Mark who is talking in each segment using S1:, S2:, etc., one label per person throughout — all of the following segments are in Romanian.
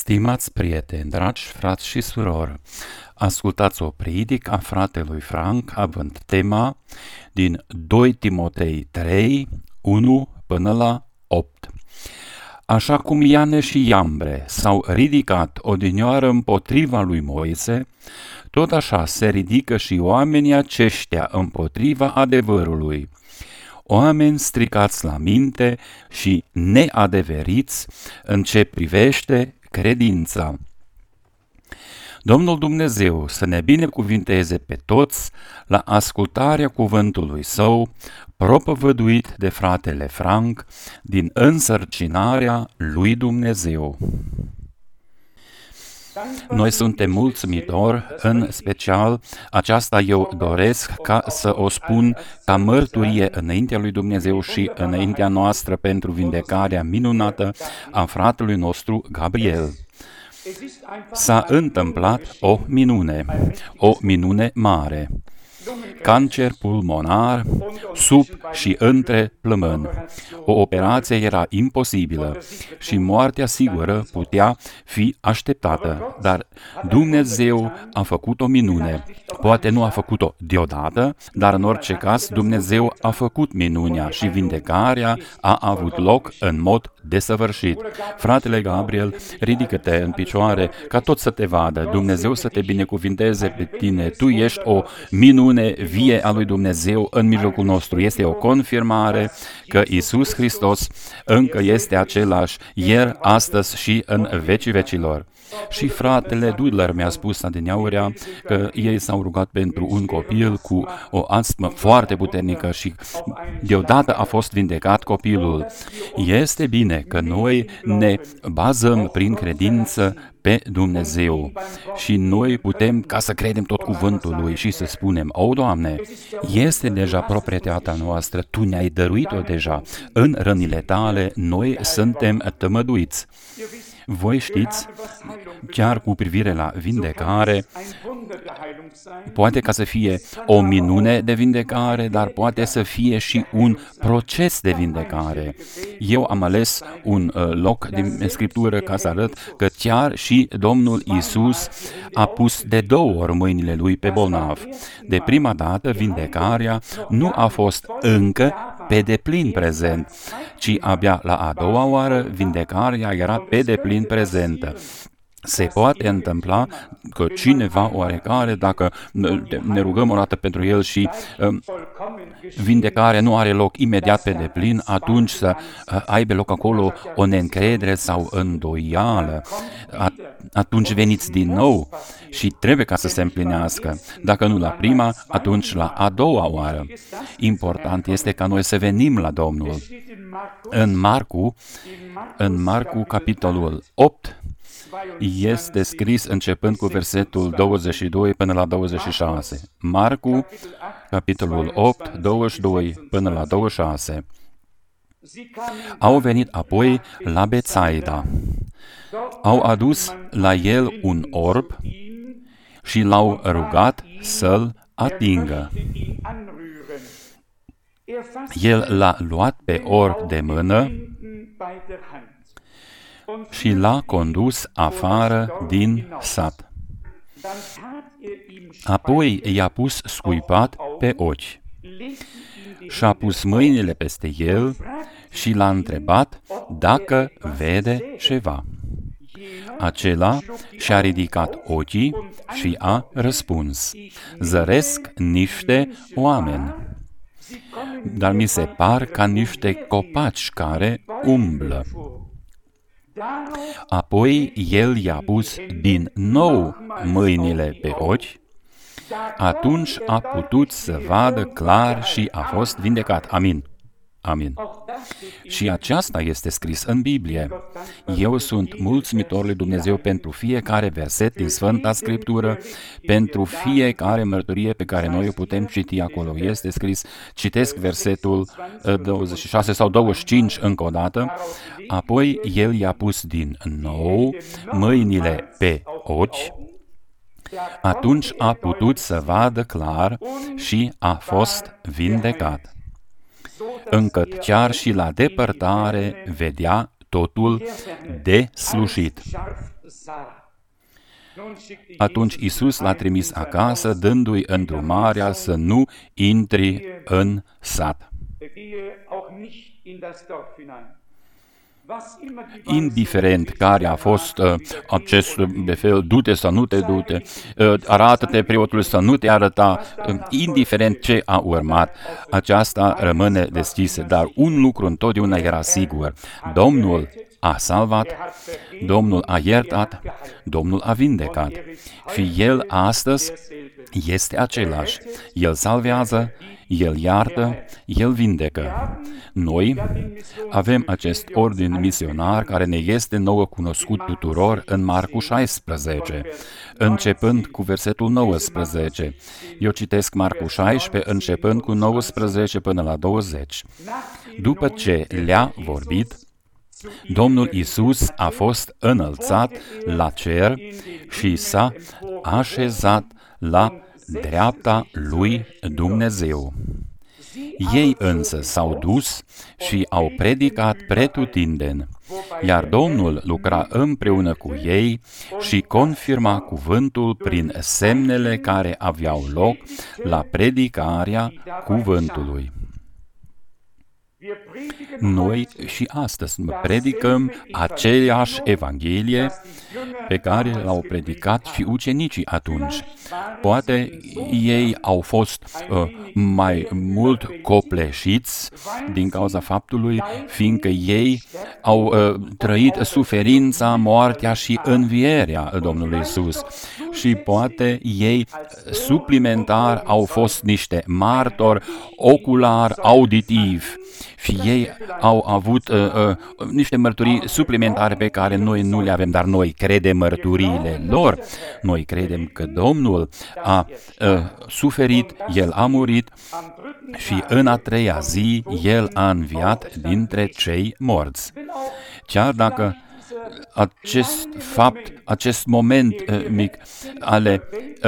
S1: Stimați prieteni, dragi frați și surori, ascultați o predică a fratelui Frank având tema din 2 Timotei 3, 1 până la 8. Așa cum Iane și Iambre s-au ridicat odinioară împotriva lui Moise, tot așa se ridică și oamenii aceștia împotriva adevărului. Oameni stricați la minte și neadeveriți în ce privește credința. Domnul Dumnezeu să ne binecuvinteze pe toți la ascultarea cuvântului Său, propovăduit de fratele Frank din însărcinarea lui Dumnezeu. Noi suntem mulțumitori, în special aceasta eu doresc ca să o spun ca mărturie înaintea lui Dumnezeu și înaintea noastră pentru vindecarea minunată a fratelui nostru Gabriel. S-a întâmplat o minune mare. Cancer pulmonar, sub și între plămâni. O operație era imposibilă și moartea sigură putea fi așteptată, dar Dumnezeu a făcut o minune. Poate nu a făcut-o deodată, dar în orice caz Dumnezeu a făcut minunea și vindecarea a avut loc în mod desăvârșit. Fratele Gabriel, ridică-te în picioare ca tot să te vadă, Dumnezeu să te binecuvinteze pe tine. Tu ești o minune vie a lui Dumnezeu în mijlocul nostru. Este o confirmare că Iisus Hristos încă este același ieri, astăzi și în vecii vecilor. Și fratele Dudler mi-a spus adineaurea că ei s-au rugat pentru un copil cu o astmă foarte puternică și deodată a fost vindecat copilul. Este bine că noi ne bazăm prin credință pe Dumnezeu și noi putem ca să credem tot cuvântul Lui și să spunem: O, Doamne, este deja proprietatea noastră, Tu ne-ai dăruit-o deja, în rănile Tale noi suntem tămăduiți. Voi știți, chiar cu privire la vindecare, poate ca să fie o minune de vindecare, dar poate să fie și un proces de vindecare. Eu am ales un loc din Scriptură ca să arăt că chiar și Domnul Iisus a pus de 2 ori mâinile Lui pe bolnav. De prima dată, vindecarea nu a fost încă pe deplin prezent, ci abia la a doua oară vindecarea era pe deplin prezentă. Se poate întâmpla că cineva oarecare, dacă ne rugăm o dată pentru el și vindecarea nu are loc imediat pe deplin, atunci să aibă loc acolo o neîncredere sau îndoială. Atunci veniți din nou și trebuie ca să se împlinească. Dacă nu la prima, atunci la a doua oară. Important este ca noi să venim la Domnul. În Marcu, capitolul 8, este scris începând cu versetul 22 până la 26. Marcu, capitolul 8, 22 până la 26. Au venit apoi la Betsaida. Au adus la el un orb și l-au rugat să-l atingă. El l-a luat pe orb de mână și l-a condus afară din sat. Apoi i-a pus scuipat pe ochi și-a pus mâinile peste el și l-a întrebat dacă vede ceva. Acela și-a ridicat ochii și a răspuns: zăresc niște oameni, dar mi se par ca niște copaci care umblă. Apoi el i-a pus din nou mâinile pe ochi, atunci a putut să vadă clar și a fost vindecat. Amin. Amin. Și aceasta este scris în Biblie. Eu sunt mulțumitor lui Dumnezeu pentru fiecare verset din Sfânta Scriptură, pentru fiecare mărturie pe care noi o putem citi acolo. Este scris, citesc versetul 26 sau 25 încă o dată, apoi el i-a pus din nou mâinile pe ochi, atunci a putut să vadă clar și a fost vindecat, încât chiar și la depărtare vedea totul deslușit. Atunci Iisus l-a trimis acasă, dându-i îndrumarea să nu intri în sat. Indiferent care a fost acest befel, du-te sau nu te du-te, arată-te preotul să nu te arăta, indiferent ce a urmat, aceasta rămâne deschisă. Dar un lucru întotdeauna era sigur: Domnul a salvat, Domnul a iertat, Domnul a vindecat. Și El astăzi este același. El salvează, El iartă, El vindecă. Noi avem acest ordin misionar care ne este nouă cunoscut tuturor în Marcu 16, începând cu versetul 19. Eu citesc Marcu 16, începând cu 19 până la 20. După ce le-a vorbit, Domnul Iisus a fost înălțat la cer și s-a așezat la dreapta lui Dumnezeu. Ei însă s-au dus și au predicat pretutindeni, iar Domnul lucra împreună cu ei și confirma cuvântul prin semnele care aveau loc la predicarea cuvântului. Noi și astăzi predicăm aceeași Evanghelie pe care l-au predicat și ucenicii atunci. Poate ei au fost mai mult copleșiți din cauza faptului, fiindcă ei au trăit suferința, moartea și învierea Domnului Iisus. Și poate ei suplimentar au fost niște martori ocular, auditiv. Și ei au avut niște mărturii suplimentare pe care noi nu le avem, dar noi credem mărturiile lor. Noi credem că Domnul a suferit, El a murit și în a treia zi El a înviat dintre cei morți. Chiar dacă acest fapt, acest moment mic ale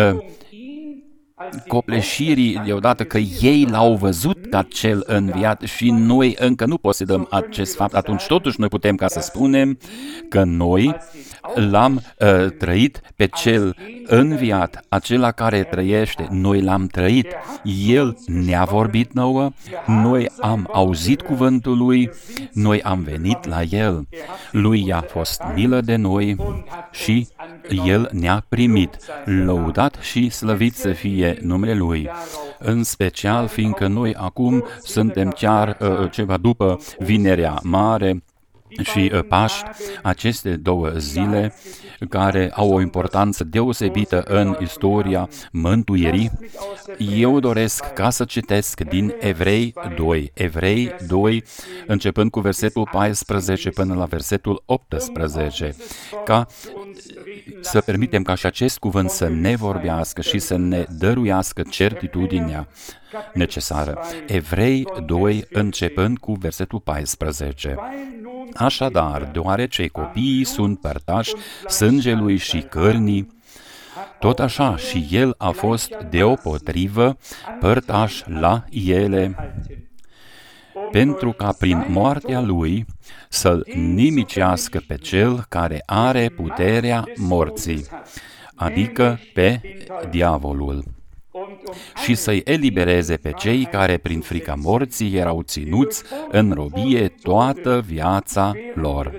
S1: copleșirii deodată că ei l-au văzut ca cel înviat și noi încă nu posedăm acest fapt, atunci totuși noi putem ca să spunem că noi l-am trăit pe cel înviat, acela care trăiește, noi l-am trăit, El ne-a vorbit nouă, noi am auzit cuvântul Lui, noi am venit la El, Lui i-a fost milă de noi și El ne-a primit. Lăudat și slăvit să fie numele Lui, în special fiindcă noi acum suntem chiar ceva după Vinerea Mare și Paști, aceste două zile care au o importanță deosebită în istoria mântuirii. Eu doresc ca să citesc din Evrei 2, începând cu versetul 14 până la versetul 18, ca să permitem ca și acest cuvânt să ne vorbească și să ne dăruiască certitudinea necesară. Evrei 2, începând cu versetul 14. Așadar, deoarece copiii sunt părtași sângelui și cărnii, tot așa și El a fost deopotrivă părtaș la ele, pentru ca prin moartea Lui să-l nimicească pe Cel care are puterea morții, adică pe diavolul, și să-i elibereze pe cei care prin frica morții erau ținuți în robie toată viața lor.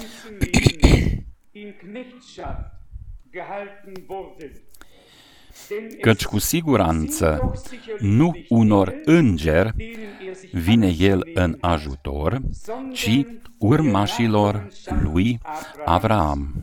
S1: Căci cu siguranță nu unor îngeri vine El în ajutor, ci urmașilor lui Avraam.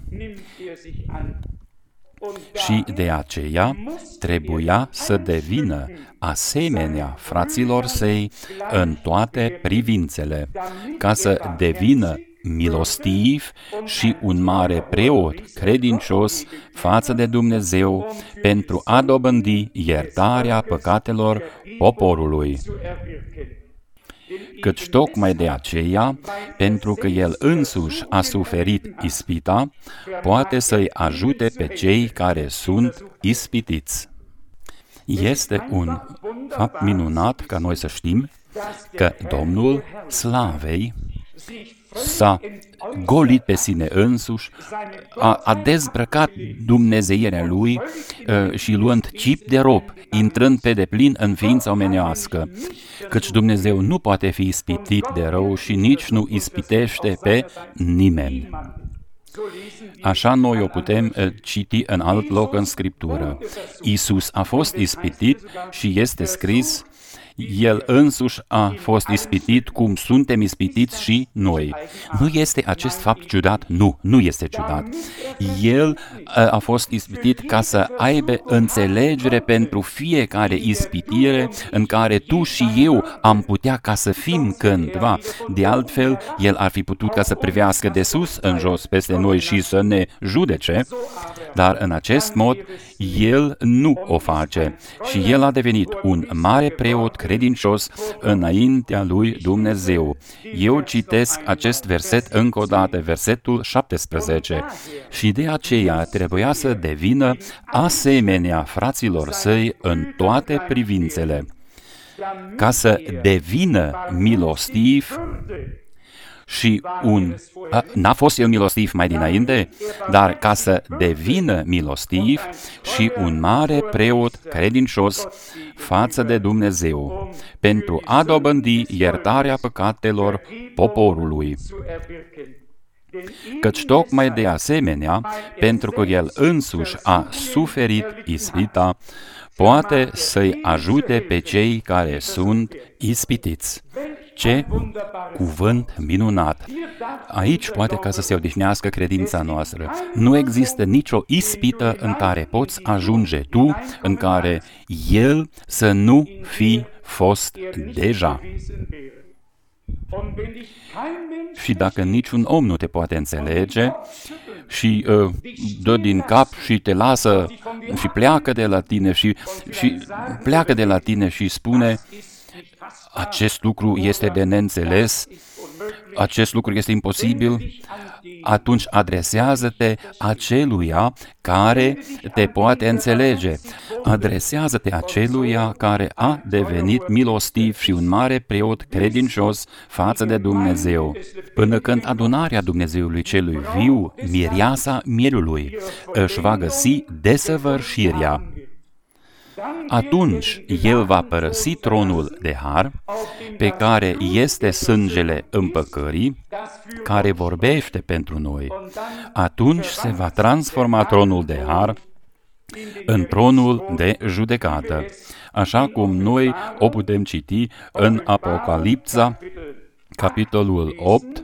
S1: Și de aceea trebuia să devină asemenea fraților săi în toate privințele, ca să devină milostiv și un mare preot credincios față de Dumnezeu pentru a dobândi iertarea păcatelor poporului. Căci tocmai de aceea, pentru că El însuși a suferit ispita, poate să-i ajute pe cei care sunt ispitiți. Este un fapt minunat ca noi să știm că Domnul Slavei s-a golit pe sine însuși, a dezbrăcat dumnezeierea lui și luând chip de rob, intrând pe deplin în ființa omenească, căci Dumnezeu nu poate fi ispitit de rău și nici nu ispitește pe nimeni. Așa noi o putem citi în alt loc în Scriptură. Iisus a fost ispitit și este scris: El însuși a fost ispitit cum suntem ispitiți și noi. Nu este acest fapt ciudat? Nu este ciudat. El a fost ispitit ca să aibă înțelegere pentru fiecare ispitire în care tu și eu am putea ca să fim cândva. De altfel, El ar fi putut ca să privească de sus în jos peste noi și să ne judece, dar în acest mod El nu o face și El a devenit un mare preot credincios înaintea lui Dumnezeu. Eu citesc acest verset încă o dată, versetul 17. Și de aceea trebuia să devină asemenea fraților săi în toate privințele, ca să devină milostiv și n-a fost el milostiv mai dinainte, dar ca să devină milostiv și un mare preot credincios față de Dumnezeu, pentru a dobândi iertarea păcatelor poporului. Căci tocmai de asemenea, pentru că El însuși a suferit ispita, poate să-i ajute pe cei care sunt ispitiți. Ce cuvânt minunat! Aici poate ca să se odihnească credința noastră. Nu există nicio ispită în care poți ajunge tu, în care El să nu fi fost deja. Și dacă niciun om nu te poate înțelege și dă din cap și te lasă și pleacă de la tine și pleacă de la tine și spune: acest lucru este de neînțeles, acest lucru este imposibil, atunci adresează-te aceluia care te poate înțelege. Adresează-te aceluia care a devenit milostiv și un mare preot credincios față de Dumnezeu, până când adunarea Dumnezeului celui viu, mireasa mirului, își va găsi desăvârșirea. Atunci El va părăsi tronul de har, pe care este sângele împăcării, care vorbește pentru noi. Atunci se va transforma tronul de har în tronul de judecată, așa cum noi o putem citi în Apocalipsa, capitolul 8,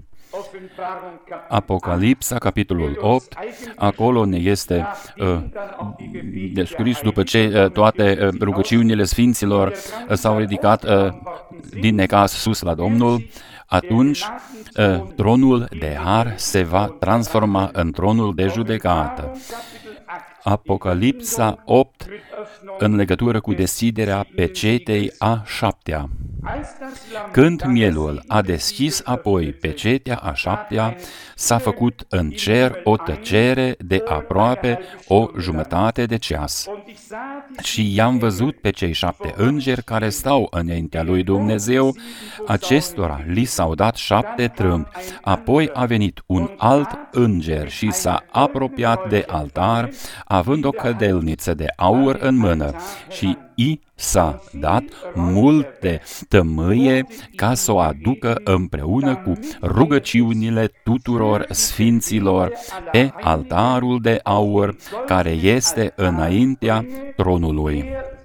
S1: Apocalipsa, capitolul 8, acolo ne este descris după ce toate rugăciunile sfinților s-au ridicat din necaz sus la Domnul, atunci tronul de har se va transforma în tronul de judecată. Apocalipsa 8, în legătură cu deschiderea pecetei a 7-a. Când mielul a deschis apoi pecetea a 7-a, s-a făcut în cer o tăcere de aproape o jumătate de ceas. Și i-am văzut pe cei 7 îngeri care stau înaintea lui Dumnezeu, acestora li s-au dat 7 trâmbi. Apoi a venit un alt înger și s-a apropiat de altar, având o cădelniță de aur în mână, și i s-a dat multe tămâie ca să o aducă împreună cu rugăciunile tuturor sfinților pe altarul de aur care este înaintea tronului.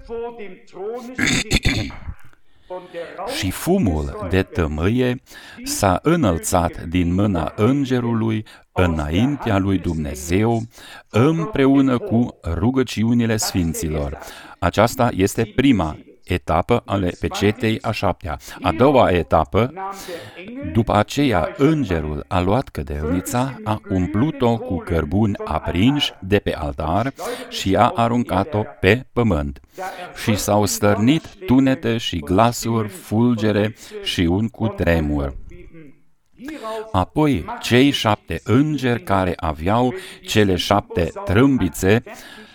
S1: Și fumul de tămâie s-a înălțat din mâna îngerului înaintea lui Dumnezeu, împreună cu rugăciunile sfinților. Aceasta este prima etapă ale pecetei a 7-a. A doua etapă, după aceea îngerul a luat cădelnița, a umplut-o cu cărbuni aprinși de pe altar și a aruncat-o pe pământ. Și s-au stârnit tunete și glasuri, fulgere și un cutremur. Apoi cei 7 îngeri care aveau cele 7 trâmbițe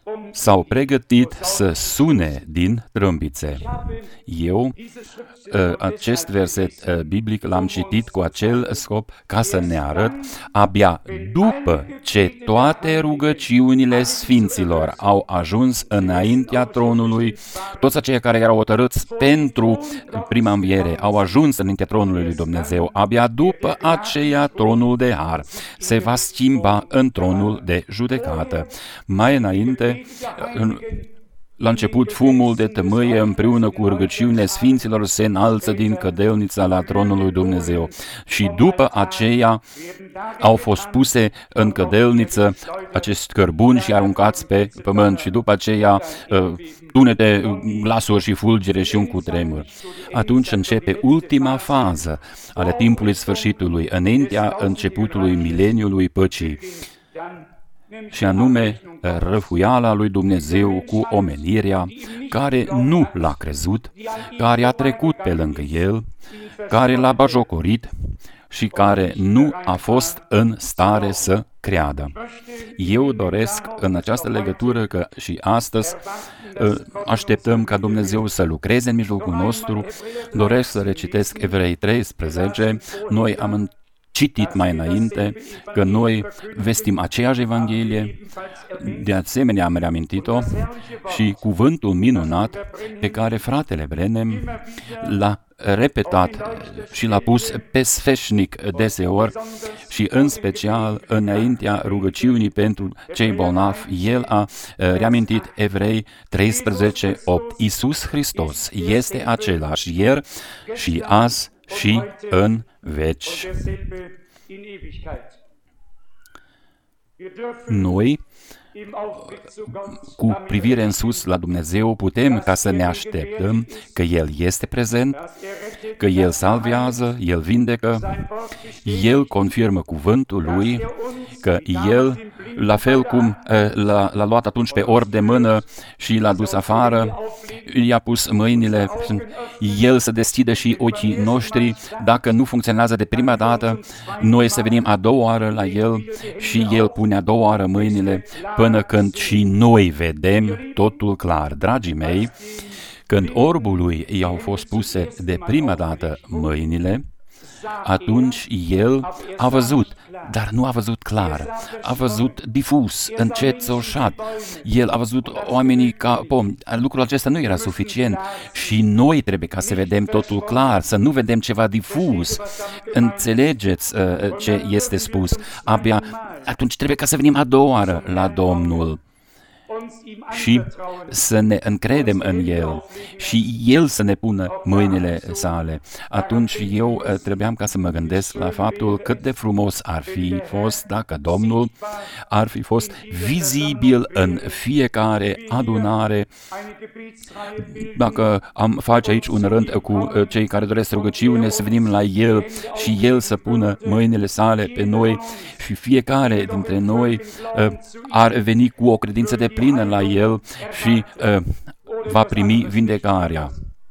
S1: s-au pregătit să sune din trâmbițe. Eu acest verset biblic l-am citit cu acel scop ca să ne arăt, abia după ce toate rugăciunile sfinților au ajuns înaintea tronului, toți aceia care erau hotărâți pentru prima înviere au ajuns înaintea tronului lui Dumnezeu, abia după aceea tronul de har se va schimba în tronul de judecată. Mai înainte, la început, fumul de tămâie împreună cu rugăciunile sfinților se înalță din cădelnița la tronul lui Dumnezeu. Și după aceea au fost puse în cădelniță acești cărbuni și aruncați pe pământ. Și după aceea tunete, glasuri și fulgere și un cutremur. Atunci începe ultima fază ale timpului sfârșitului, înaintea începutului mileniului păcii, și anume răfuiala lui Dumnezeu cu omenirea care nu l-a crezut, care a trecut pe lângă el, care l-a bajocorit și care nu a fost în stare să creadă. Eu doresc în această legătură că și astăzi așteptăm ca Dumnezeu să lucreze în mijlocul nostru. Doresc să recitesc Evrei 13. Noi am citit mai înainte că noi vestim aceeași Evanghelie, de asemenea am reamintit-o, și cuvântul minunat pe care fratele Brenem l-a repetat și l-a pus pe sfeșnic deseori și în special înaintea rugăciunii pentru cei bolnavi, el a reamintit Evrei 13:8. Iisus Hristos este același ieri și azi și în veci. Noi, cu privire în sus la Dumnezeu, putem ca să ne așteptăm că El este prezent, că El salvează, El vindecă, El confirmă cuvântul Lui, că El, la fel cum l-a luat atunci pe orb de mână și l-a dus afară, i-a pus mâinile, El să deschidă și ochii noștri. Dacă nu funcționează de prima dată, noi să venim a doua oară la El și El pune a doua oară mâinile până când și noi vedem totul clar. Dragii mei, când orbului i-au fost puse de prima dată mâinile, atunci el a văzut, dar nu a văzut clar, a văzut difuz, încet, țoșat. El a văzut oamenii ca pomi. Lucrul acesta nu era suficient și noi trebuie ca să vedem totul clar, să nu vedem ceva difuz. Înțelegeți ce este spus? Abia atunci trebuie ca să venim a doua oară la Domnul și să ne încredem în El și El să ne pună mâinile sale. Atunci eu trebuiam ca să mă gândesc la faptul cât de frumos ar fi fost dacă Domnul ar fi fost vizibil în fiecare adunare. Dacă am face aici un rând cu cei care doresc rugăciune, să venim la El și El să pună mâinile sale pe noi și fiecare dintre noi ar veni cu o credință de plină la El și va primi vindecarea,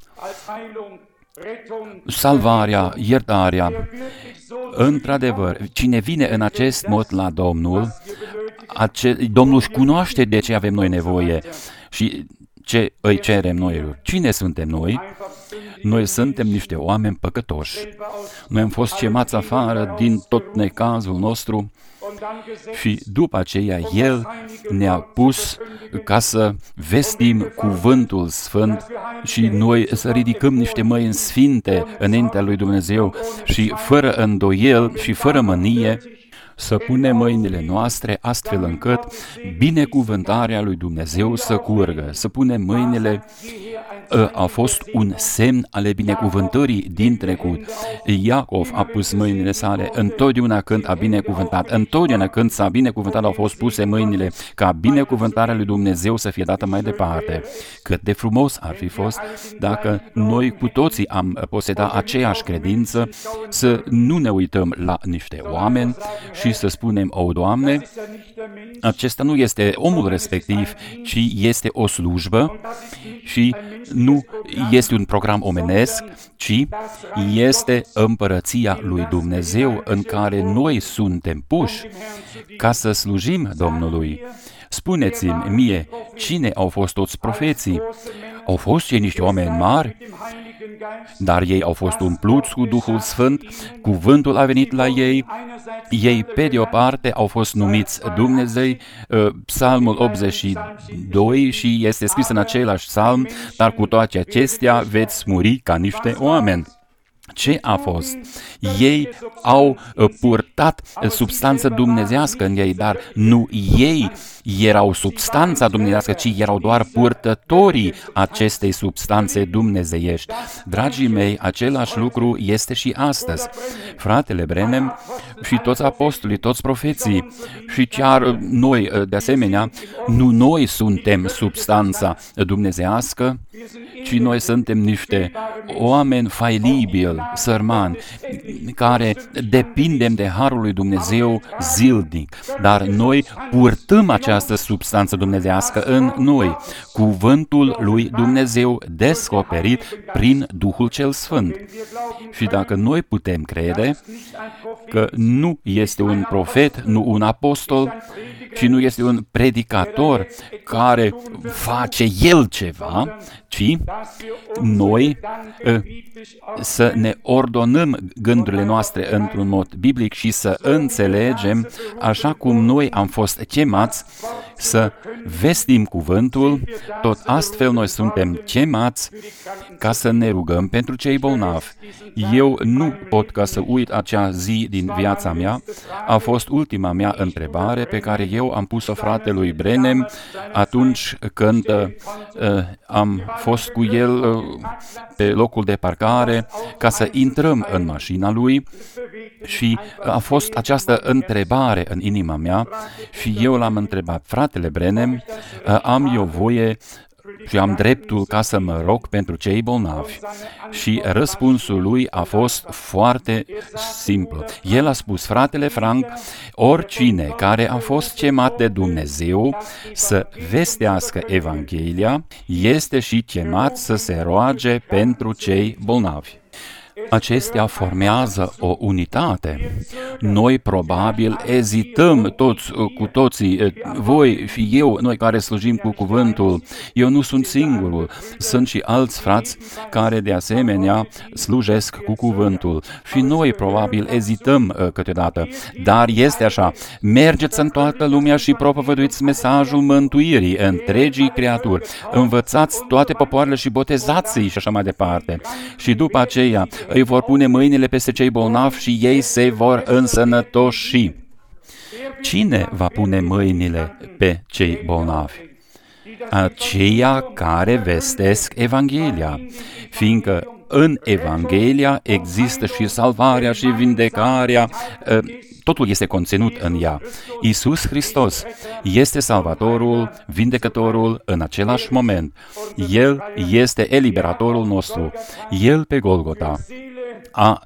S1: salvarea, iertarea. Într-adevăr, cine vine în acest mod la Domnul, Domnul își cunoaște de ce avem noi nevoie și ce îi cerem noi. Cine suntem noi? Noi suntem niște oameni păcătoși. Noi am fost chemați afară din tot necazul nostru și după aceea El ne-a pus ca să vestim cuvântul sfânt și noi să ridicăm niște mâini sfinte înaintea lui Dumnezeu și fără îndoiel și fără mânie să punem mâinile noastre astfel încât binecuvântarea lui Dumnezeu să curgă. Să punem mâinile a fost un semn ale binecuvântării din trecut. Iacov a pus mâinile sale întotdeauna când a binecuvântat. Întotdeauna când s-a binecuvântat au fost puse mâinile ca binecuvântarea lui Dumnezeu să fie dată mai departe. Cât de frumos ar fi fost dacă noi cu toții am poseda aceeași credință, să nu ne uităm la niște oameni și să spunem: o, Doamne, acesta nu este omul respectiv, ci este o slujbă și nu este un program omenesc, ci este împărăția lui Dumnezeu în care noi suntem puși ca să slujim Domnului. spuneți-mi mie, cine au fost toți profeții? Au fost ei niște oameni mari, dar ei au fost umpluți cu Duhul Sfânt, cuvântul a venit la ei, ei pe de o parte au fost numiți Dumnezei, Psalmul 82 și este scris în același psalm, dar cu toate acestea veți muri ca niște oameni. Ce a fost? Ei au purtat substanță dumnezească în ei, dar nu ei erau substanța dumnezească, ci erau doar purtătorii acestei substanțe dumnezeiești. Dragii mei, același lucru este și astăzi. Fratele Branham și toți apostolii, toți profeții și chiar noi, de asemenea, nu noi suntem substanța dumnezească, ci noi suntem niște oameni failibili, sărmani, care depindem de harul lui Dumnezeu zilnic, dar noi purtăm această substanță dumnezească în noi, cuvântul lui Dumnezeu descoperit prin Duhul cel Sfânt. Și dacă noi putem crede că nu este un profet, nu un apostol, ci nu este un predicator care face el ceva, ci noi să ne ordonăm gândurile noastre într-un mod biblic și să înțelegem, așa cum noi am fost chemați să vestim cuvântul, tot astfel noi suntem chemați ca să ne rugăm pentru cei bolnavi. Eu nu pot ca să uit acea zi din viața mea, a fost ultima mea întrebare pe care eu am pus-o fratelui Branham atunci când am fost cu el pe locul de parcare ca să intrăm în mașina lui și a fost această întrebare în inima mea și eu l-am întrebat: fratele Branham, am eu voie și am dreptul ca să mă rog pentru cei bolnavi? Și răspunsul lui a fost foarte simplu. El a spus: fratele Frank, oricine care a fost chemat de Dumnezeu să vestească Evanghelia, este și chemat să se roage pentru cei bolnavi. Acestea formează o unitate. Noi probabil ezităm toți cu toții, voi și eu, noi care slujim cu cuvântul. Eu nu sunt singurul, sunt și alți frați care de asemenea slujesc cu cuvântul. Și noi probabil ezităm câteodată, dar este așa: mergeți în toată lumea și propovăduiți mesajul mântuirii întregii creaturi, învățați toate popoarele și botezați-i și așa mai departe. Și după aceea îi vor pune mâinile peste cei bolnavi și ei se vor însănătoși. Cine va pune mâinile pe cei bolnavi? Aceia care vestesc Evanghelia, fiindcă în Evanghelia există și salvarea și vindecarea, totul este conținut în ea. Iisus Hristos este Salvatorul, Vindecătorul în același moment. El este eliberatorul nostru. El pe Golgota a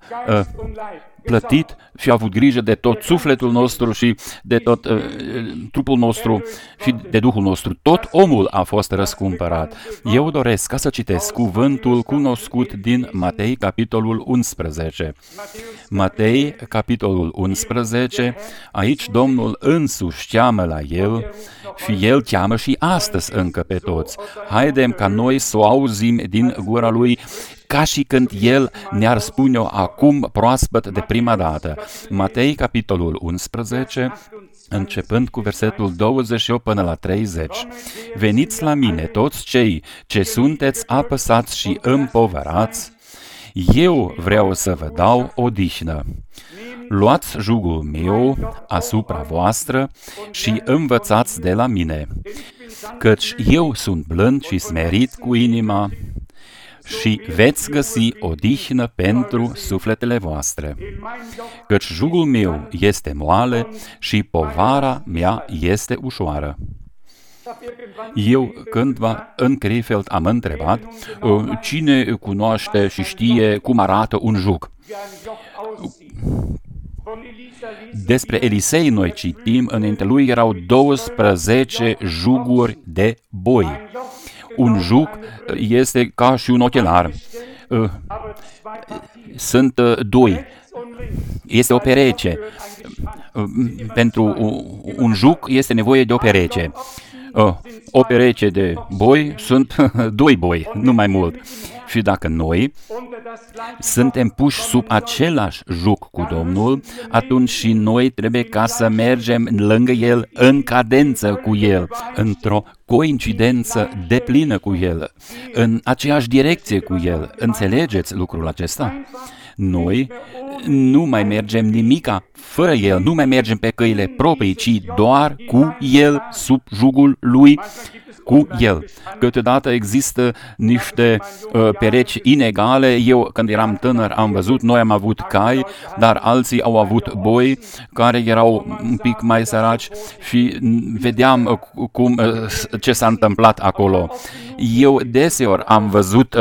S1: plătit și a avut grijă de tot sufletul nostru și de tot trupul nostru și de Duhul nostru. Tot omul a fost răscumpărat. Eu doresc ca să citesc cuvântul cunoscut din Matei, capitolul 11. Matei, capitolul 11, aici Domnul însuși cheamă la el și el cheamă și astăzi încă pe toți. Haidem ca noi să o auzim din gura lui, ca și când el ne-ar spune-o acum proaspăt de prima dată. Matei, capitolul 11, începând cu versetul 28 până la 30. Veniți la mine toți cei ce sunteți apăsați și împovărați, eu vreau să vă dau odihnă. Luați jugul meu asupra voastră și învățați de la mine, căci eu sunt blând și smerit cu inima, și veți găsi odihnă pentru sufletele voastre. Căci jugul meu este moale și povara mea este ușoară. Eu cândva în Krefeld am întrebat cine cunoaște și știe cum arată un jug. Despre Elisei noi citim, înainte lui erau 12 juguri de boi. Un jug este ca și un ochelar. Sunt doi. Este o pereche. Pentru un juc este nevoie de o pereche. O pereche de boi sunt 2 boi, nu mai mult. Și dacă noi suntem puși sub același juc cu Domnul, atunci și noi trebuie ca să mergem lângă El, în cadență cu El, într-o coincidență deplină cu El, în aceeași direcție cu El. Înțelegeți lucrul acesta? Noi nu mai mergem nimica fără El, nu mai mergem pe căile proprii, ci doar cu El, sub jugul Lui, cu El. Câteodată există niște perechi inegale. Eu, când eram tânăr, am văzut, noi am avut cai, dar alții au avut boi care erau un pic mai săraci și vedeam ce s-a întâmplat acolo. Eu deseori am văzut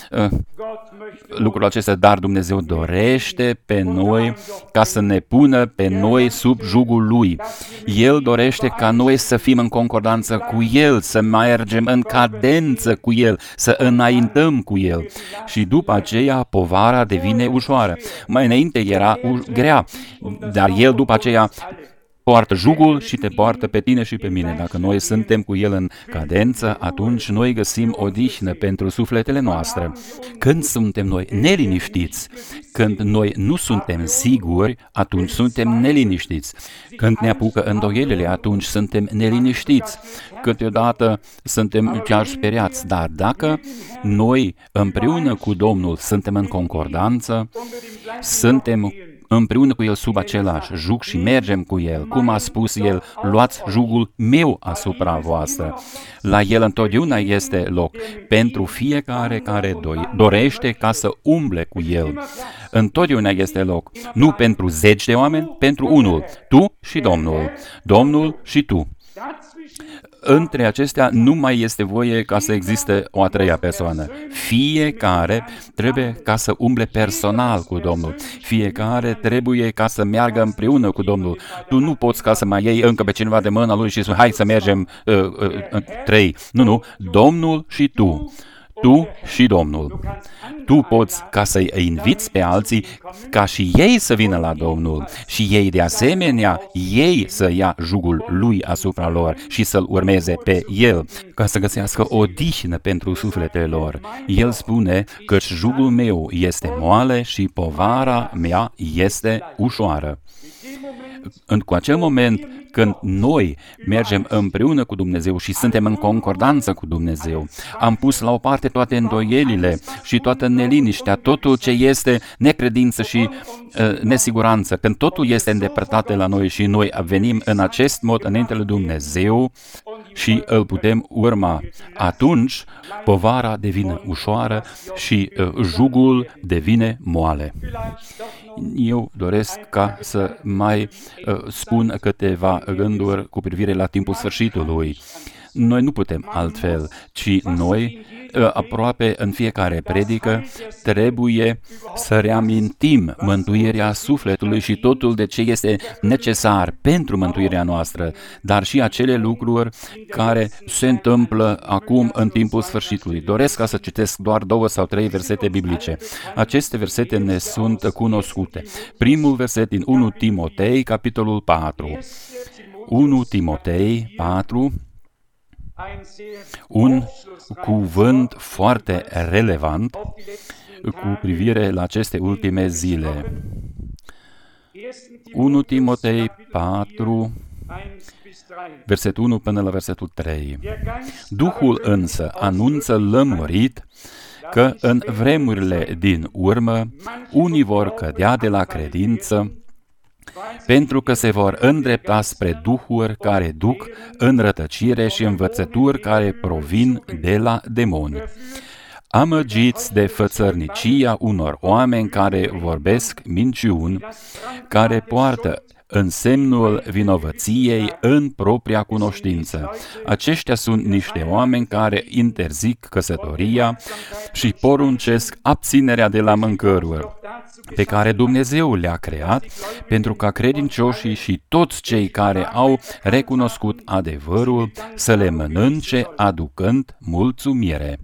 S1: lucrul acesta, dar Dumnezeu dorește pe noi ca să ne pună pe noi sub jugul Lui. El dorește ca noi să fim în concordanță cu El, să mergem în cadență cu El, să înaintăm cu El. Și după aceea povara devine ușoară. Mai înainte era grea, dar El după aceea poartă jugul și te poartă pe tine și pe mine. Dacă noi suntem cu El în cadență, atunci noi găsim odihnă pentru sufletele noastre. Când suntem noi neliniștiți, când noi nu suntem siguri, atunci suntem neliniștiți. Când ne apucă îndoielile, atunci suntem neliniștiți. Câteodată suntem chiar speriați, dar dacă noi împreună cu Domnul suntem în concordanță, suntem împreună cu El sub același jug și mergem cu El. Cum a spus El, luați jugul meu asupra voastră. La El întotdeauna este loc pentru fiecare care dorește ca să umble cu El. Întotdeauna este loc. Nu pentru 10 de oameni, pentru unul. Tu și Domnul. Domnul și tu. Între acestea nu mai este voie ca să existe o a treia persoană. Fiecare trebuie ca să umble personal cu Domnul. Fiecare trebuie ca să meargă împreună cu Domnul. Tu nu poți ca să mai iei încă pe cineva de mâna lui și spui, hai să mergem 3. Nu, Domnul și tu. Tu și Domnul. Tu poți ca să-i inviți pe alții ca și ei să vină la Domnul și ei de asemenea, ei să ia jugul Lui asupra lor și să-L urmeze pe El, ca să găsească odihnă pentru sufletele lor. El spune că jugul meu este moale și povara mea este ușoară. Cu acel moment când noi mergem împreună cu Dumnezeu și suntem în concordanță cu Dumnezeu, am pus la o parte toate îndoielile și toată neliniștea, totul ce este necredință și nesiguranță, când totul este îndepărtat de la noi și noi venim în acest mod înainte lui Dumnezeu și îl putem urma, atunci povara devine ușoară și jugul devine moale. Eu doresc ca să mai spun câteva gânduri cu privire la timpul sfârșitului. Noi nu putem altfel, ci noi, aproape în fiecare predică, trebuie să reamintim mântuirea sufletului și totul de ce este necesar pentru mântuirea noastră, dar și acele lucruri care se întâmplă acum în timpul sfârșitului. Doresc ca să citesc doar 2 sau 3 versete biblice. Aceste versete ne sunt cunoscute. Primul verset din 1 Timotei, capitolul 4. 1 Timotei 4, un cuvânt foarte relevant cu privire la aceste ultime zile. 1 Timotei 4, versetul 1 până la versetul 3. Duhul însă anunță lămurit că în vremurile din urmă unii vor cădea de la credință, pentru că se vor îndrepta spre duhuri care duc în rătăcire și învățături care provin de la demoni, amăgiți de fățărnicia unor oameni care vorbesc minciuni, care poartă însemnul vinovăției în propria cunoștință. Aceștia sunt niște oameni care interzic căsătoria și poruncesc abținerea de la mâncăruri, pe care Dumnezeu le-a creat pentru ca credincioșii și toți cei care au recunoscut adevărul să le mănânce aducând mulțumire.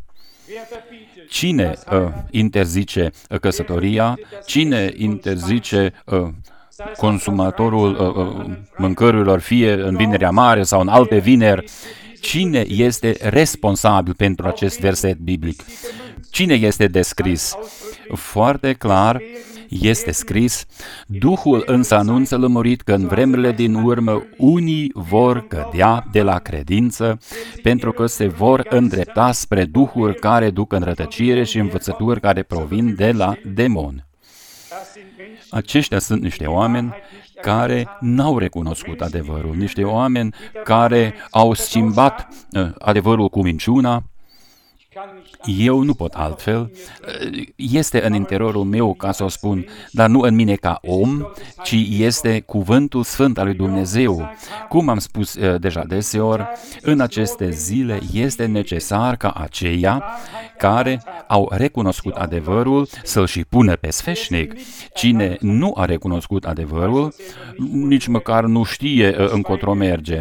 S1: Cine interzice căsătoria? Cine interzice consumatorul mâncărurilor, fie în Vinerea Mare sau în alte vineri, cine este responsabil pentru acest verset biblic? Cine este descris? Foarte clar este scris: Duhul însă anunță lămurit că în vremurile din urmă unii vor cădea de la credință, pentru că se vor îndrepta spre duhuri care duc în rătăcire și învățături care provin de la demoni. Aceștia sunt niște oameni care n-au recunoscut adevărul, niște oameni care au schimbat adevărul cu minciuna. Eu nu pot altfel, este în interiorul meu, ca să o spun, dar nu în mine ca om, ci este cuvântul sfânt al lui Dumnezeu. Cum am spus deja deseori, în aceste zile este necesar ca aceia care au recunoscut adevărul să-l și pună pe sfeșnic. Cine nu a recunoscut adevărul, nici măcar nu știe încotro merge.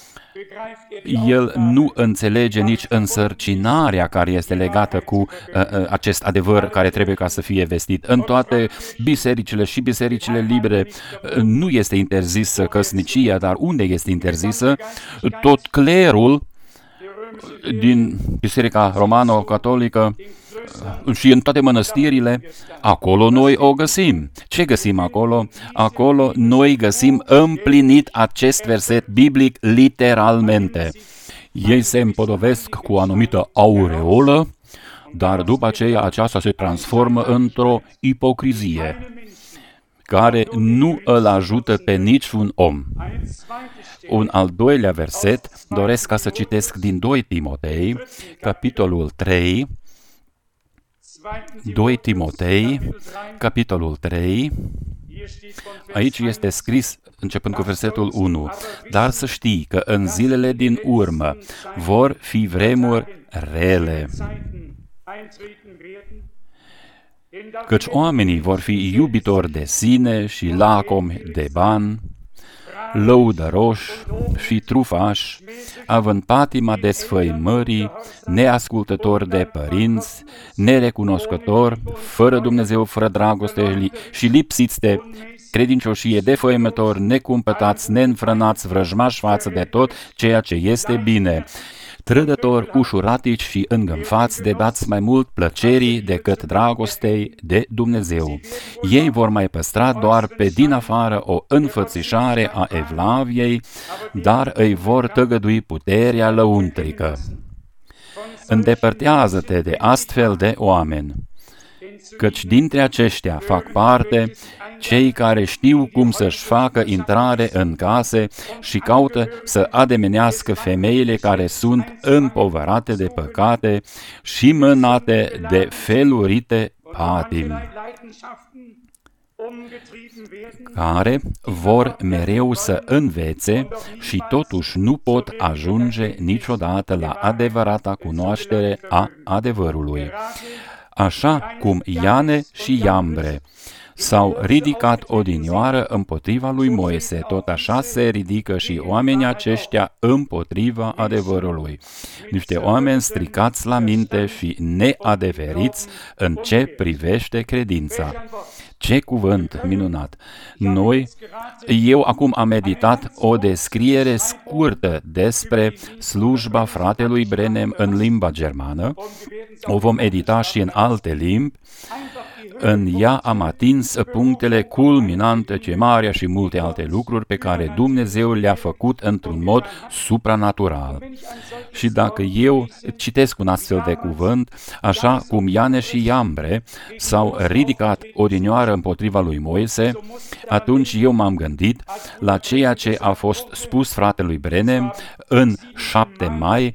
S1: El nu înțelege nici însărcinarea care este legată cu acest adevăr care trebuie ca să fie vestit. În toate bisericile și bisericile libere nu este interzisă căsnicia, dar unde este interzisă? Tot clerul din Biserica Romano-Catolică și în toate mănăstirile, acolo noi o găsim. Ce găsim acolo? Acolo noi găsim împlinit acest verset biblic literalmente. Ei se împodobesc cu o anumită aureolă, dar după aceea aceasta se transformă într-o ipocrizie care nu îl ajută pe niciun om. Un al doilea verset doresc ca să citesc din 2 Timotei, capitolul 3, 2 Timotei, capitolul 3, aici este scris, începând cu versetul 1, dar să știi că în zilele din urmă vor fi vremuri rele, căci oamenii vor fi iubitori de sine și lacomi de bani, lăudăroși și trufași, având patima desfăimării, neascultători de părinți, nerecunoscători, fără Dumnezeu, fără dragoste și lipsiți de credincioșie, defăimători, necumpătați, neînfrânați, vrăjmași față de tot ceea ce este bine, trădători, ușuratici și îngânfați, de dați mai mult plăcerii decât dragostei de Dumnezeu. Ei vor mai păstra doar pe din afară o înfățișare a evlaviei, dar îi vor tăgădui puterea lăuntrică. Îndepărtează-te de astfel de oameni, căci dintre aceștia fac parte cei care știu cum să-și facă intrare în case și caută să ademenească femeile care sunt împovărate de păcate și mânate de felurite patimi, care vor mereu să învețe și totuși nu pot ajunge niciodată la adevărata cunoaștere a adevărului. Așa cum Iane și Iambre s-au ridicat odinioară împotriva lui Moise, tot așa se ridică și oamenii aceștia împotriva adevărului. Niște oameni stricați la minte și neadeveriți în ce privește credința. Ce cuvânt minunat! Eu acum am meditat o descriere scurtă despre slujba fratelui Branham în limba germană. O vom edita și în alte limbi. În ea am atins punctele culminante, chemarea și multe alte lucruri pe care Dumnezeu le-a făcut într-un mod supranatural. Și dacă eu citesc un astfel de cuvânt, așa cum Iane și Iambre s-au ridicat odinioară împotriva lui Moise, atunci eu m-am gândit la ceea ce a fost spus fratelui Branham în 7 mai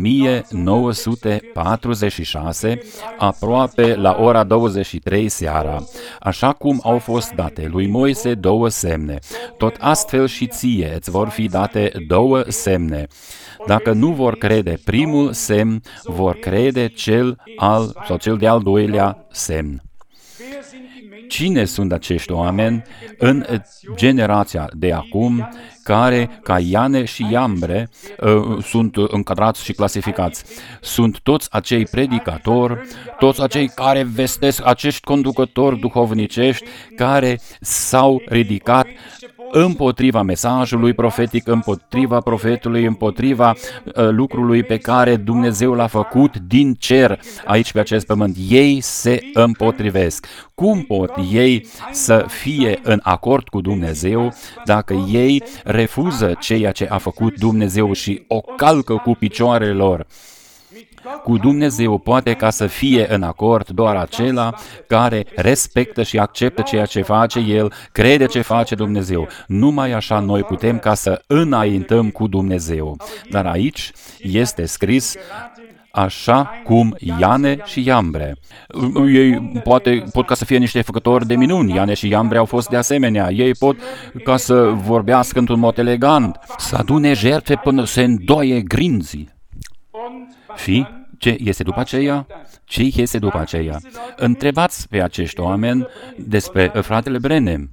S1: 1946, aproape la ora 23 seara, așa cum au fost date lui Moise 2 semne. Tot astfel și ție îți vor fi date 2 semne. Dacă nu vor crede primul semn, vor crede cel de-al doilea semn. Cine sunt acești oameni în generația de acum care, ca Iane și Iambre, sunt încadrați și clasificați. Sunt toți acei predicatori, toți acei care vestesc, acești conducători duhovnicești care s-au ridicat împotriva mesajului profetic, împotriva profetului, împotriva lucrului pe care Dumnezeu l-a făcut din cer aici pe acest pământ. Ei se împotrivesc. Cum pot ei să fie în acord cu Dumnezeu dacă ei refuză ceea ce a făcut Dumnezeu și o calcă cu picioarele lor? Cu Dumnezeu poate ca să fie în acord doar acela care respectă și acceptă ceea ce face El, crede ce face Dumnezeu. Numai așa noi putem ca să înaintăm cu Dumnezeu. Dar aici este scris așa cum Iane și Iambre. Ei pot ca să fie niște făcători de minuni. Iane și Iambre au fost de asemenea. Ei pot ca să vorbească într-un mod elegant, să adune jertfe până se îndoie grinzii. Și ce este după aceea? Ce este după aceea? Întrebați pe acești oameni despre fratele Branham,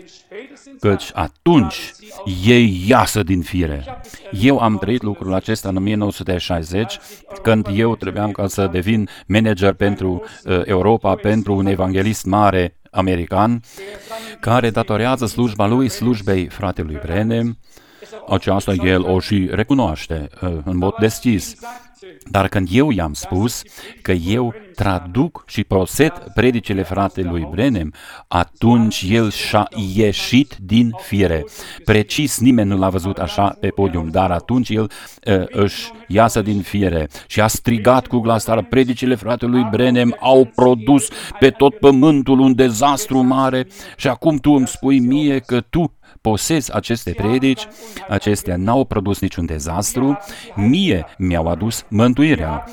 S1: căci atunci ei iasă din fire. Eu am trăit lucrul acesta în 1960, când eu trebuiam ca să devin manager pentru Europa, pentru un evanghelist mare american, care datorează slujba lui slujbei fratelui Branham. Aceasta el o și recunoaște în mod deschis. Dar când eu i-am spus că eu traduc și proset predicile fratelui Branham, atunci el și-a ieșit din fire. Precis nimeni nu l-a văzut așa pe podium, dar atunci el își iasă din fire și a strigat cu glas tare: predicile fratelui Branham au produs pe tot pământul un dezastru mare și acum tu îmi spui mie că tu posezi aceste predici. Acestea n-au produs niciun dezastru, mie mi-au adus mântuirea,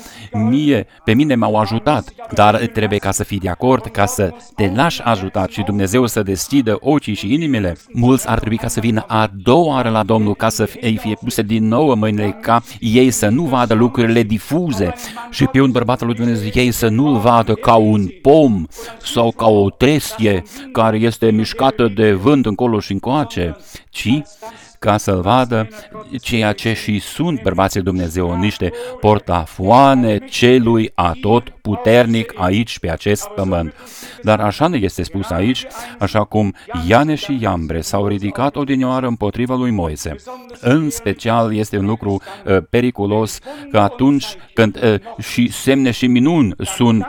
S1: pe mine m-au ajutat, dar trebuie ca să fii de acord, ca să te lași ajutat și Dumnezeu să deschidă ochii și inimile. Mulți ar trebui ca să vină a doua oară la Domnul, ca să ei fie puse din nou în mâinile, ca ei să nu vadă lucrurile difuze și pe un bărbat al lui Dumnezeu ei să nu-l vadă ca un pom sau ca o trestie care este mișcată de vânt încolo și încoace, ci ca să-l vadă ceea ce și sunt bărbații Dumnezeu, niște portafoane celui atotputernic aici pe acest pământ. Dar așa ne este spus aici, așa cum Iane și Iambre s-au ridicat odinioară împotriva lui Moise. În special este un lucru periculos că atunci când și semne și minuni sunt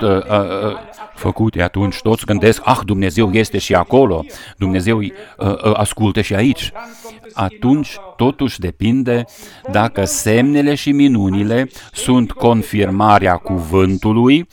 S1: făcute, atunci toți gândesc: Dumnezeu este și acolo, Dumnezeu ascultă și aici. Atunci totuși depinde dacă semnele și minunile sunt confirmarea cuvântului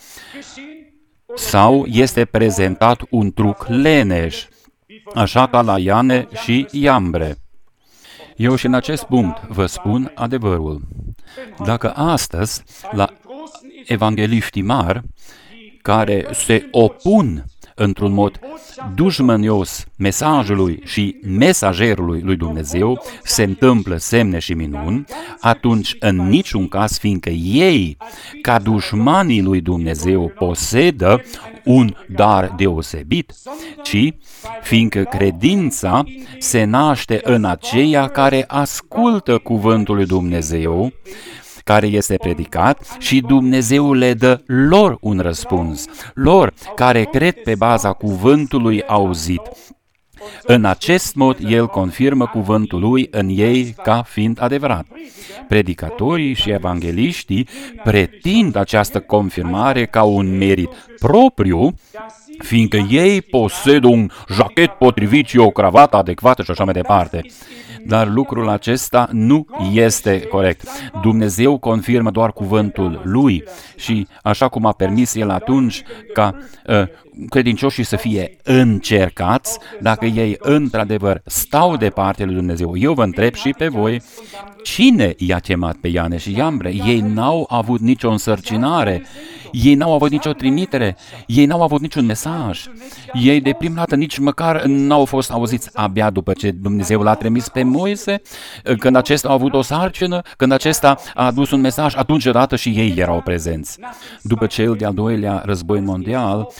S1: sau este prezentat un truc leneș, așa ca la Iane și Iambre. Eu și în acest punct vă spun adevărul. Dacă astăzi, la evangeliștii mari, care se opun într-un mod dușmănios mesajului și mesagerului lui Dumnezeu, se întâmplă semne și minuni, atunci în niciun caz, fiindcă ei, ca dușmanii lui Dumnezeu, posedă un dar deosebit, ci fiindcă credința se naște în aceia care ascultă cuvântul lui Dumnezeu, care este predicat, și Dumnezeu le dă lor un răspuns, lor care cred pe baza cuvântului auzit. În acest mod, El confirmă cuvântul Lui în ei ca fiind adevărat. Predicatorii și evangeliștii pretind această confirmare ca un merit propriu, fiindcă ei posedă un jachet potrivit și o cravată adecvată și așa mai departe. Dar lucrul acesta nu este corect. Dumnezeu confirmă doar cuvântul Lui și așa cum a permis El atunci ca credincioșii să fie încercați, dacă ei într-adevăr stau de partea lui Dumnezeu. Eu vă întreb și pe voi, cine i-a chemat pe Iane și Iambre? Ei n-au avut nicio însărcinare, ei n-au avut nicio trimitere, ei n-au avut niciun mesaj. Ei de prima dată nici măcar n-au fost auziți. Abia după ce Dumnezeu l-a trimis pe Moise, când acesta a avut o sarcină, când acesta a adus un mesaj, atunci odată și ei erau prezenți. După cel de-al doilea război mondial, cine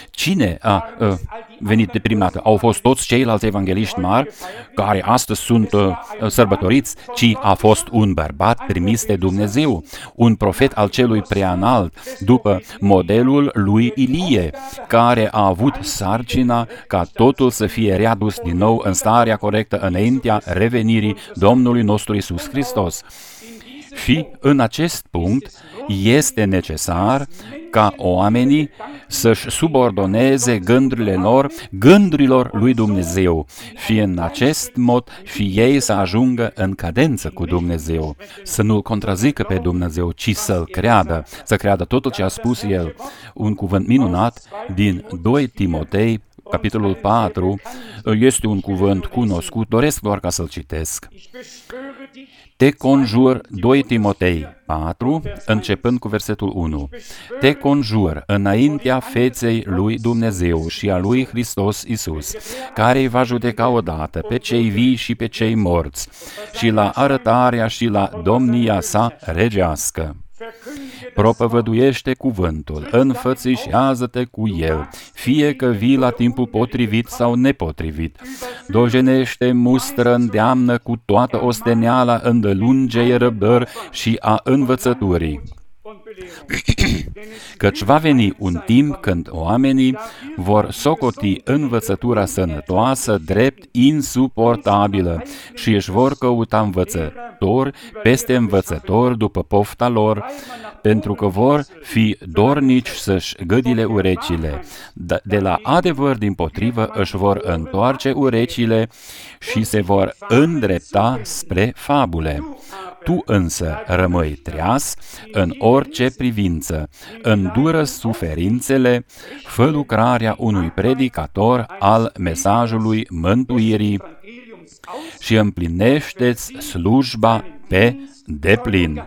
S1: Cine a venit de prima dată? Au fost toți ceilalți evangeliști mari care astăzi sunt sărbătoriți, ci a fost un bărbat trimis de Dumnezeu, un profet al celui preanalt, după modelul lui Ilie, care a avut sarcina ca totul să fie readus din nou în starea corectă înaintea revenirii Domnului nostru Iisus Hristos. Și în acest punct este necesar ca oamenii să-și subordoneze gândurilor lui Dumnezeu și în acest mod și ei să ajungă în cadență cu Dumnezeu, să nu-L contrazică pe Dumnezeu, ci să-L creadă, să creadă totul ce a spus El. Un cuvânt minunat din 2 Timotei, capitolul 4, este un cuvânt cunoscut, doresc doar ca să-l citesc. Te conjur, 2 Timotei 4, începând cu versetul 1. Te conjur înaintea feței lui Dumnezeu și a lui Hristos Iisus, care îi va judeca odată pe cei vii și pe cei morți, și la arătarea și la domnia sa regească. Propovăduiește cuvântul, înfățișează-te cu el, fie că vii la timpul potrivit sau nepotrivit. Dojenește, mustră, îndeamnă cu toată osteneala, îndelungei răbdări și a învățăturii. Căci va veni un timp când oamenii vor socoti învățătura sănătoasă drept insuportabilă și își vor căuta învățători peste învățători după pofta lor, pentru că vor fi dornici să-și gâdile urechile. De la adevăr dimpotrivă își vor întoarce urechile și se vor îndrepta spre fabule. Tu însă rămâi treaz în orice privință, îndură suferințele, fă lucrarea unui predicator al mesajului mântuirii și împlinește-ți slujba pe deplin.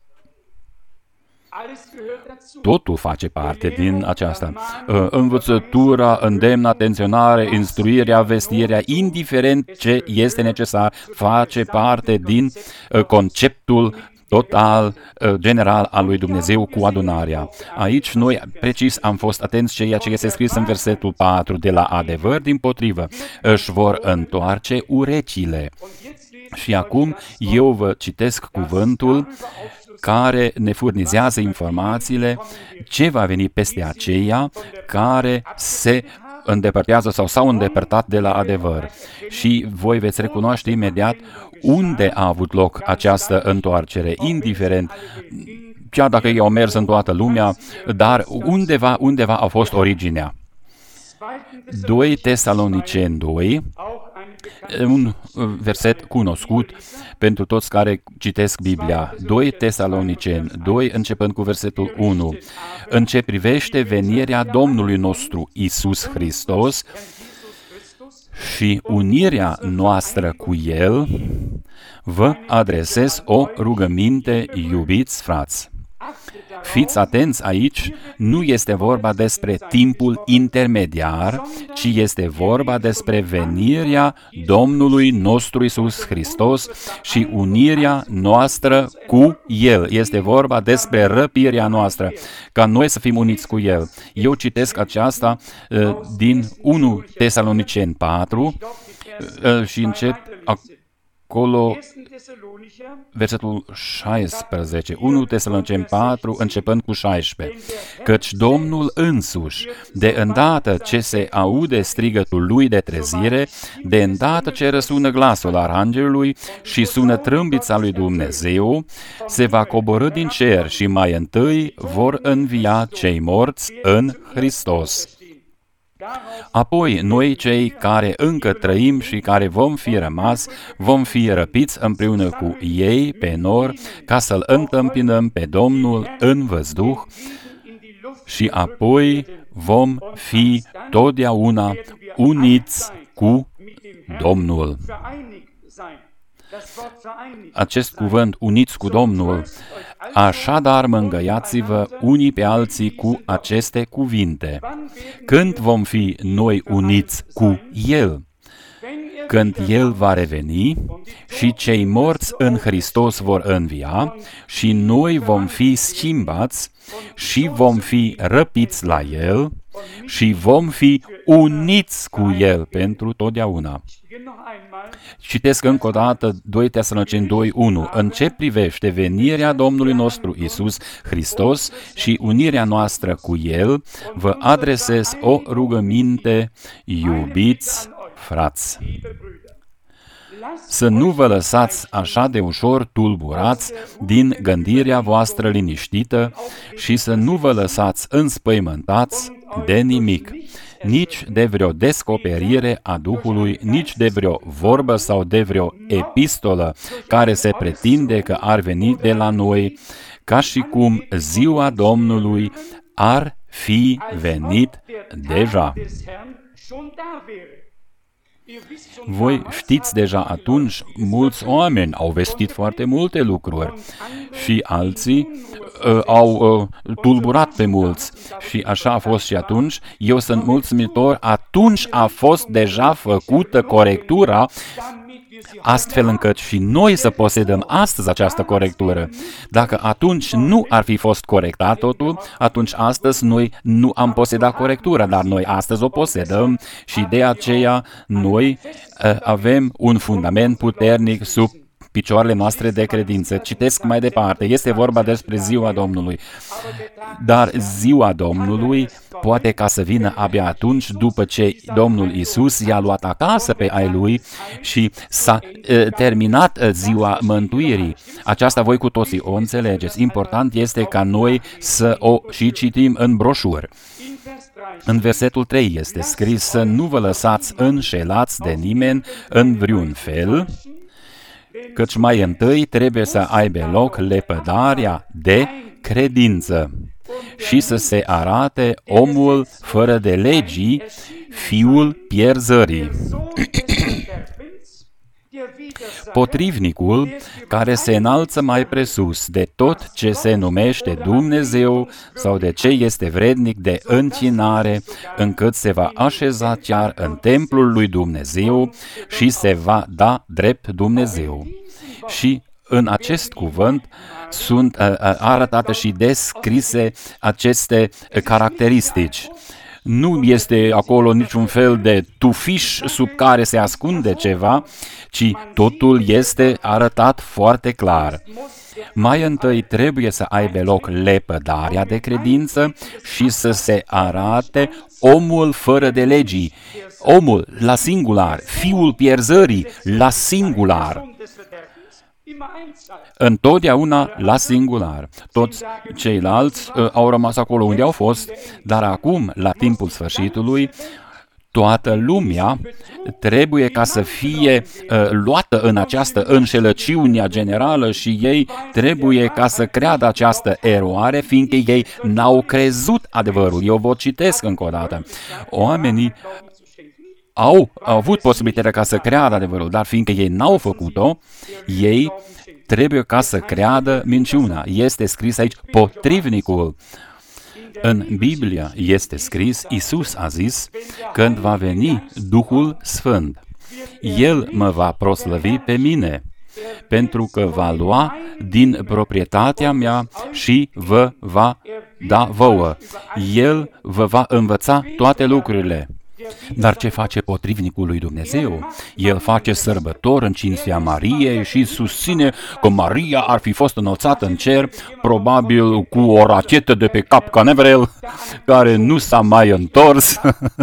S1: Totul face parte din aceasta. Învățătura, îndemn, atenționare, instruirea, vestirea, indiferent ce este necesar, face parte din conceptul total, general al lui Dumnezeu cu adunarea. Aici noi precis am fost atenți ceea ce este scris în versetul 4, de la adevăr dimpotrivă își vor întoarce urechile. Și acum eu vă citesc cuvântul care ne furnizează informațiile ce va veni peste aceia care se îndepărtează sau s-au îndepărtat de la adevăr. Și voi veți recunoaște imediat unde a avut loc această întoarcere, indiferent, chiar dacă ei au mers în toată lumea, dar undeva a fost originea. 2 Tesaloniceni 2, un verset cunoscut pentru toți care citesc Biblia. 2 Tesaloniceni 2, începând cu versetul 1. În ce privește venirea Domnului nostru Iisus Hristos și unirea noastră cu El, vă adresez o rugăminte, iubiți frați. Fiți atenți aici, nu este vorba despre timpul intermediar, ci este vorba despre venirea Domnului nostru Iisus Hristos și unirea noastră cu El. Este vorba despre răpirea noastră, ca noi să fim uniți cu El. Eu citesc aceasta din 1 Tesaloniceni 4 și încep acolo versetul 16, 1 Tesaloniceni 4, începând cu 16. Căci Domnul însuși, de îndată ce se aude strigătul lui de trezire, de îndată ce răsună glasul arhangelului și sună trâmbița lui Dumnezeu, se va coborî din cer și mai întâi vor învia cei morți în Hristos. Apoi, noi cei care încă trăim și care vom fi rămas, vom fi răpiți împreună cu ei pe nor, ca să-L întâmpinăm pe Domnul în văzduh și apoi vom fi totdeauna uniți cu Domnul. Acest cuvânt, uniți cu Domnul, așadar mângâiați-vă unii pe alții cu aceste cuvinte. Când vom fi noi uniți cu El? Când El va reveni și cei morți în Hristos vor învia și noi vom fi schimbați și vom fi răpiți la El și vom fi uniți cu El pentru totdeauna. Citesc încă o dată 2 Tesalonicenii 2:1. În ce privește venirea Domnului nostru Iisus Hristos și unirea noastră cu El, vă adresez o rugăminte, iubiți frați. Să nu vă lăsați așa de ușor tulburați din gândirea voastră liniștită și să nu vă lăsați înspăimântați de nimic, nici de vreo descoperire a Duhului, nici de vreo vorbă sau de vreo epistolă care se pretinde că ar veni de la noi, ca și cum ziua Domnului ar fi venit deja. Voi știți deja atunci, mulți oameni au vestit foarte multe lucruri și alții au tulburat pe mulți și așa a fost și atunci. Eu sunt mulțumitor, atunci a fost deja făcută corectura, astfel încât și noi să posedăm astăzi această corectură. Dacă atunci nu ar fi fost corectat totul, atunci astăzi noi nu am posedat corectura, dar noi astăzi o posedăm și de aceea noi avem un fundament puternic sub picioarele noastre de credință. Citesc mai departe, este vorba despre ziua Domnului. Dar ziua Domnului poate ca să vină abia atunci după ce Domnul Iisus i-a luat acasă pe ai Lui și s-a terminat ziua mântuirii. Aceasta voi cu toții o înțelegeți. Important este ca noi să o și citim în broșură. În versetul 3 este scris să nu vă lăsați înșelați de nimeni în vreun fel, căci mai întâi trebuie să aibă loc lepădarea de credință și să se arate omul fără de legii, fiul pierzării. Potrivnicul care se înalță mai presus de tot ce se numește Dumnezeu sau de ce este vrednic de închinare, încât se va așeza chiar în templul lui Dumnezeu și se va da drept Dumnezeu. Și în acest cuvânt sunt arătate și descrise aceste caracteristici. Nu este acolo niciun fel de tufiș sub care se ascunde ceva, ci totul este arătat foarte clar. Mai întâi trebuie să aibă loc lepădarea de credință și să se arate omul fără de legii, omul la singular, fiul pierzării la singular. Întotdeauna la singular. Toți ceilalți au rămas acolo unde au fost, dar acum, la timpul sfârșitului, toată lumea trebuie ca să fie luată în această înșelăciune generală și ei trebuie ca să creadă această eroare, fiindcă ei n-au crezut adevărul. Eu vă citesc încă o dată. Oamenii au avut posibilitatea ca să creadă adevărul, dar fiindcă ei n-au făcut-o, ei trebuie ca să creadă minciuna. Este scris aici potrivnicul. În Biblia este scris, Iisus a zis, când va veni Duhul Sfânt, El mă va proslăvi pe mine, pentru că va lua din proprietatea mea și vă va da vouă. El vă va învăța toate lucrurile. Dar ce face potrivnicul lui Dumnezeu? El face sărbători în cinstea Mariei și susține că Maria ar fi fost înălțată în cer, probabil cu o rachetă de pe cap Canaveral, care nu s-a mai întors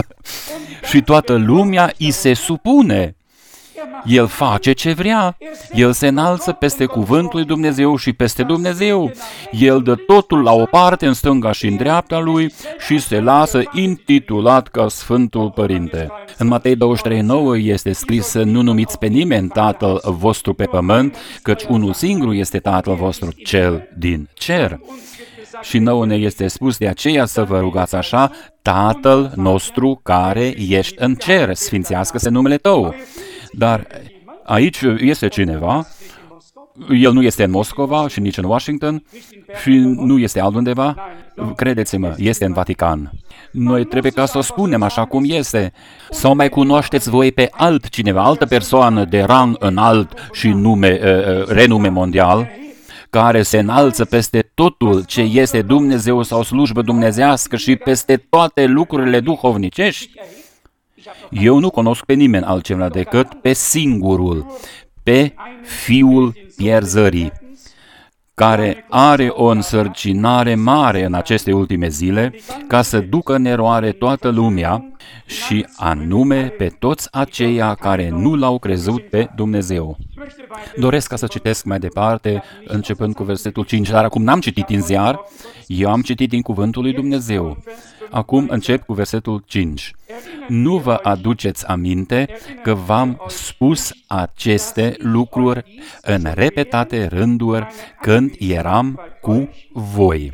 S1: și toată lumea îi se supune. El face ce vrea. El se înalță peste cuvântul lui Dumnezeu și peste Dumnezeu. El dă totul la o parte, în stânga și în dreapta lui și se lasă intitulat ca Sfântul Părinte. În Matei 23:9 este scris să nu numiți pe nimeni Tatăl vostru pe pământ, căci unul singur este Tatăl vostru, cel din cer. Și nouă ne este spus de aceea să vă rugați așa, Tatăl nostru care ești în cer, sfințească-se numele Tău. Dar aici este cineva, el nu este în Moscova și nici în Washington și nu este altundeva, credeți-mă, este în Vatican. Noi trebuie ca să o spunem așa cum este. Sau mai cunoașteți voi pe altcineva, altă persoană de rang înalt și renume mondial, care se înalță peste totul ce este Dumnezeu sau slujbă dumnezească și peste toate lucrurile duhovnicești? Eu nu cunosc pe nimeni altceva decât pe singurul, pe Fiul pierzării, care are o însărcinare mare în aceste ultime zile ca să ducă în eroare toată lumea și anume pe toți aceia care nu l-au crezut pe Dumnezeu. Doresc ca să citesc mai departe, începând cu versetul 5, dar acum n-am citit din ziar, eu am citit din cuvântul lui Dumnezeu. Acum încep cu versetul 5. Nu vă aduceți aminte că v-am spus aceste lucruri în repetate rânduri când eram cu voi.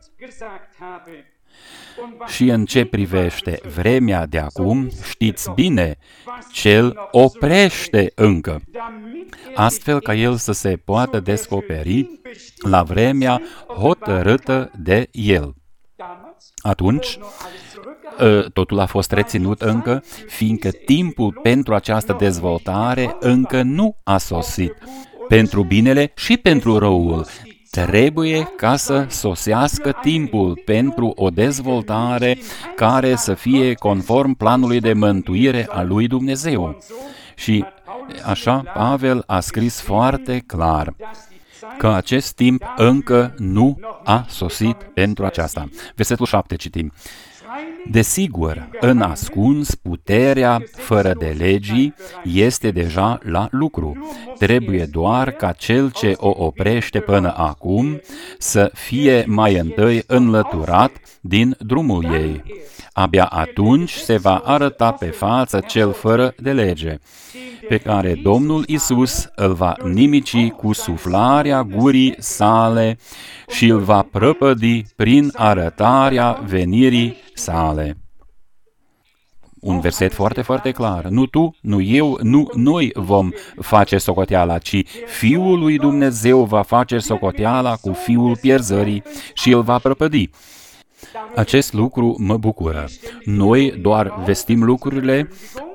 S1: Și în ce privește vremea de acum, știți bine, cel oprește încă, astfel ca el să se poată descoperi la vremea hotărâtă de el. Atunci, totul a fost reținut încă, fiindcă timpul pentru această dezvoltare încă nu a sosit. Pentru binele și pentru răul, trebuie ca să sosească timpul pentru o dezvoltare care să fie conform planului de mântuire a lui Dumnezeu. Și așa Pavel a scris foarte clar că acest timp încă nu a sosit pentru aceasta. Versetul 7 citim. Desigur, în ascuns, puterea fără de legii este deja la lucru. Trebuie doar ca cel ce o oprește până acum să fie mai întâi înlăturat din drumul ei. Abia atunci se va arăta pe față cel fără de lege, pe care Domnul Iisus îl va nimici cu suflarea gurii sale și îl va prăpădi prin arătarea venirii sale. Un verset foarte, foarte clar. Nu tu, nu eu, nu noi vom face socoteala, ci Fiul lui Dumnezeu va face socoteala cu Fiul pierzării și îl va prăpădi. Acest lucru mă bucură. Noi doar vestim lucrurile,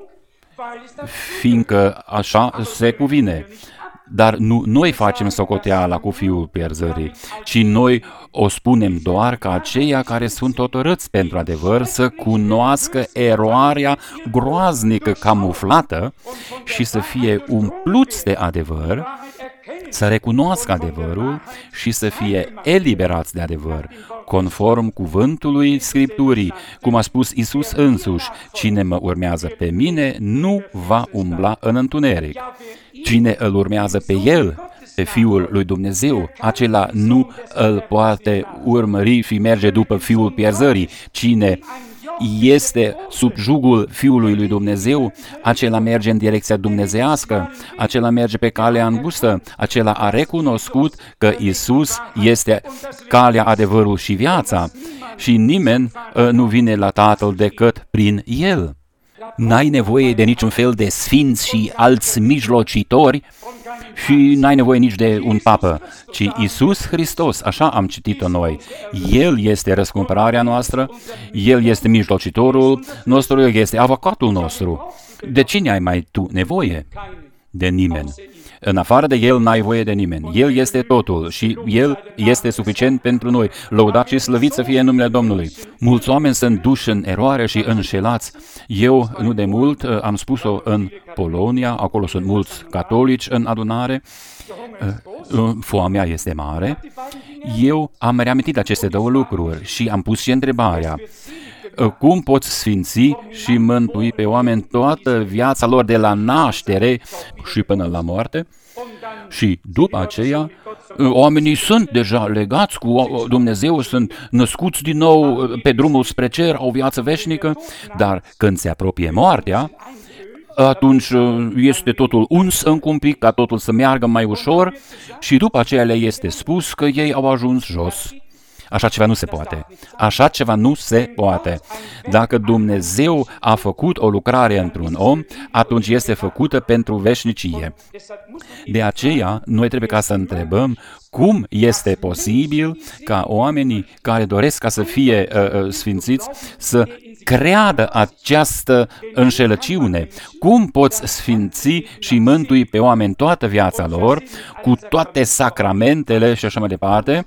S1: fiindcă așa se cuvine. Dar nu noi facem socoteala cu Fiul pierzării, ci noi o spunem doar ca aceia care sunt hotărâți pentru adevăr să cunoască eroarea groaznică camuflată și să fie umpluți de adevăr, să recunoască adevărul și să fie eliberați de adevăr, conform cuvântului Scripturii, cum a spus Iisus însuși, cine mă urmează pe mine nu va umbla în întuneric. Cine îl urmează pe El, pe Fiul lui Dumnezeu, acela nu îl poate urmări și merge după Fiul pierzării. Cine este sub jugul Fiului lui Dumnezeu, acela merge în direcția dumnezeiască, acela merge pe calea îngustă, acela a recunoscut că Iisus este calea, adevărul și viața și nimeni nu vine la Tatăl decât prin El. N-ai nevoie de niciun fel de sfinți și alți mijlocitori și n-ai nevoie nici de un papă, ci Iisus Hristos, așa am citit-o noi. El este răscumpărarea noastră, El este mijlocitorul nostru, El este avocatul nostru. De cine ai mai tu nevoie? De nimeni. În afară de El n-ai voie de nimeni. El este totul și El este suficient pentru noi. Lăudat și slăvit să fie numele Domnului. Mulți oameni sunt duși în eroare și înșelați. Eu, nu de mult, am spus-o în Polonia, acolo sunt mulți catolici în adunare, foamea este mare. Eu am reamintit aceste două lucruri și am pus și întrebarea: cum poți sfinți și mântui pe oameni toată viața lor de la naștere și până la moarte? Și după aceea, oamenii sunt deja legați cu Dumnezeu, sunt născuți din nou pe drumul spre cer, au viață veșnică, dar când se apropie moartea, atunci este totul uns încumpic, ca totul să meargă mai ușor și după aceea le este spus că ei au ajuns jos. Așa ceva nu se poate. Așa ceva nu se poate. Dacă Dumnezeu a făcut o lucrare într-un om, atunci este făcută pentru veșnicie. De aceea, noi trebuie ca să întrebăm cum este posibil ca oamenii care doresc ca să fie sfințiți să creadă această înșelăciune. Cum poți sfinți și mântui pe oameni toată viața lor, cu toate sacramentele și așa mai departe?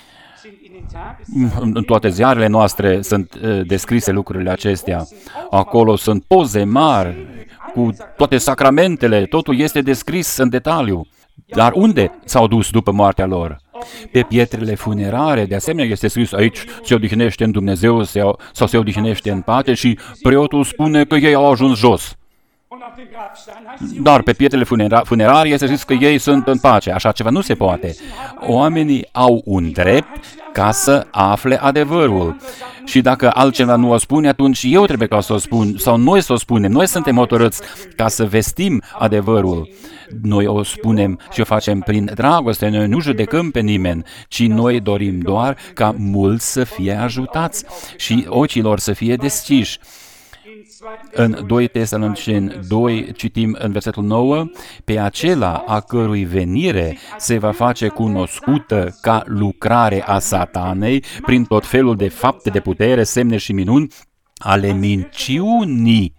S1: În toate ziarele noastre sunt descrise lucrurile acestea. Acolo sunt poze mari cu toate sacramentele, totul este descris în detaliu. Dar unde s-au dus după moartea lor? Pe pietrele funerare, de asemenea, este scris aici, se odihnește în Dumnezeu sau se odihnește în pace și preotul spune că ei au ajuns jos. Dar pe pietrele funerare este scris că ei sunt în pace. Așa ceva nu se poate. Oamenii au un drept ca să afle adevărul. Și dacă altcineva nu o spune, atunci eu trebuie ca să o spun, sau noi să o spunem. Noi suntem hotărâți ca să vestim adevărul. Noi o spunem și o facem prin dragoste, noi nu judecăm pe nimeni, ci noi dorim doar ca mulți să fie ajutați și ochilor să fie deschiși. În 2 Tesaloniceni 2 citim în versetul 9, pe acela a cărui venire se va face cunoscută ca lucrare a Satanei prin tot felul de fapte de putere, semne și minuni ale minciunii.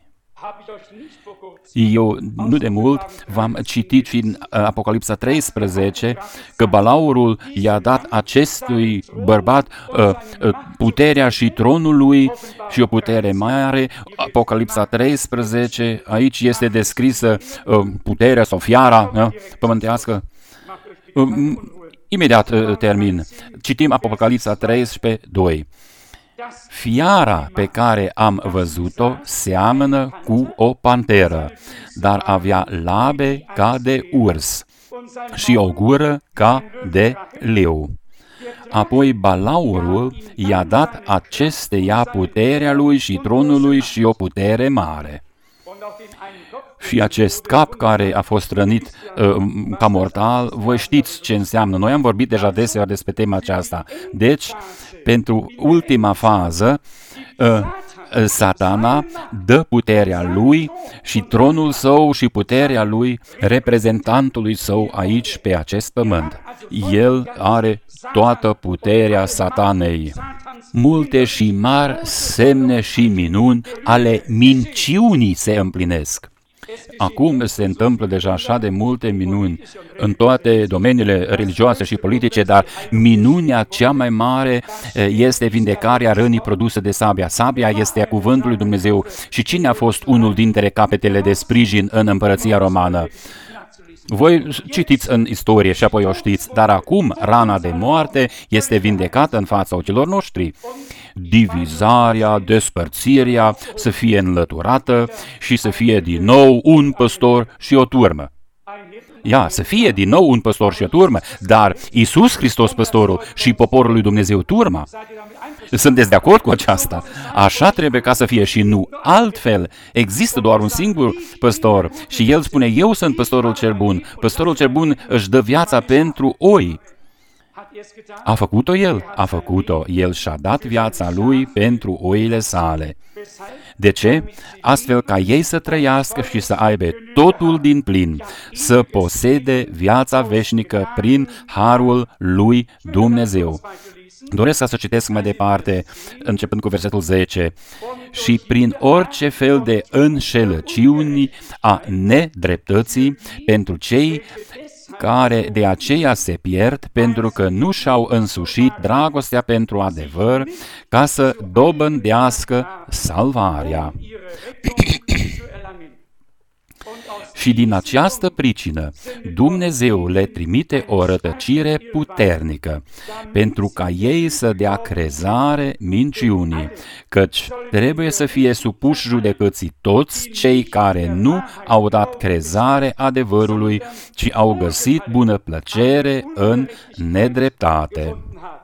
S1: Eu nu de mult v-am citit și în Apocalipsa 13 că Balaurul i-a dat acestui bărbat puterea și tronul lui și o putere mare. Apocalipsa 13, aici este descrisă puterea sau fiara pământească. Imediat termin. Citim Apocalipsa 13, 2. Fiara pe care am văzut-o seamănă cu o panteră, dar avea labe ca de urs și o gură ca de leu. Apoi Balaurul i-a dat acesteia puterea lui și tronul lui și o putere mare. Și acest cap care a fost rănit ca mortal, voi știți ce înseamnă. Noi am vorbit deja deseori despre tema aceasta. Deci, pentru ultima fază, Satana dă puterea lui și tronul său și puterea lui reprezentantului său aici pe acest pământ. El are toată puterea Satanei. Multe și mari semne și minuni ale minciunii se împlinesc. Acum se întâmplă deja așa de multe minuni în toate domeniile religioase și politice, dar minunea cea mai mare este vindecarea rănii produse de sabia. Sabia este a cuvântului lui Dumnezeu. Și cine a fost unul dintre capetele de sprijin în împărăția romană? Voi citiți în istorie și apoi o știți, dar acum rana de moarte este vindecată în fața ochilor noștri. Divizarea, despărțirea să fie înlăturată și să fie din nou un păstor și o turmă. Să fie din nou un păstor și o turmă, dar Iisus Hristos păstorul și poporul lui Dumnezeu turma. Sunteți de acord cu aceasta? Așa trebuie ca să fie și nu altfel. Există doar un singur păstor și el spune, eu sunt păstorul cel bun. Păstorul cel bun își dă viața pentru oi. A făcut-o el? A făcut-o. El și-a dat viața lui pentru oile sale. De ce? Astfel ca ei să trăiască și să aibă totul din plin, să posede viața veșnică prin harul lui Dumnezeu. Doresc să citesc mai departe, începând cu versetul 10. Și prin orice fel de înșelăciuni a nedreptății pentru cei care de aceea se pierd pentru că nu și-au însușit dragostea pentru adevăr ca să dobândească salvarea. Și din această pricină, Dumnezeu le trimite o rătăcire puternică, pentru ca ei să dea crezare minciunii, căci trebuie să fie supuși judecății toți cei care nu au dat crezare adevărului, ci au găsit bună plăcere în nedreptate.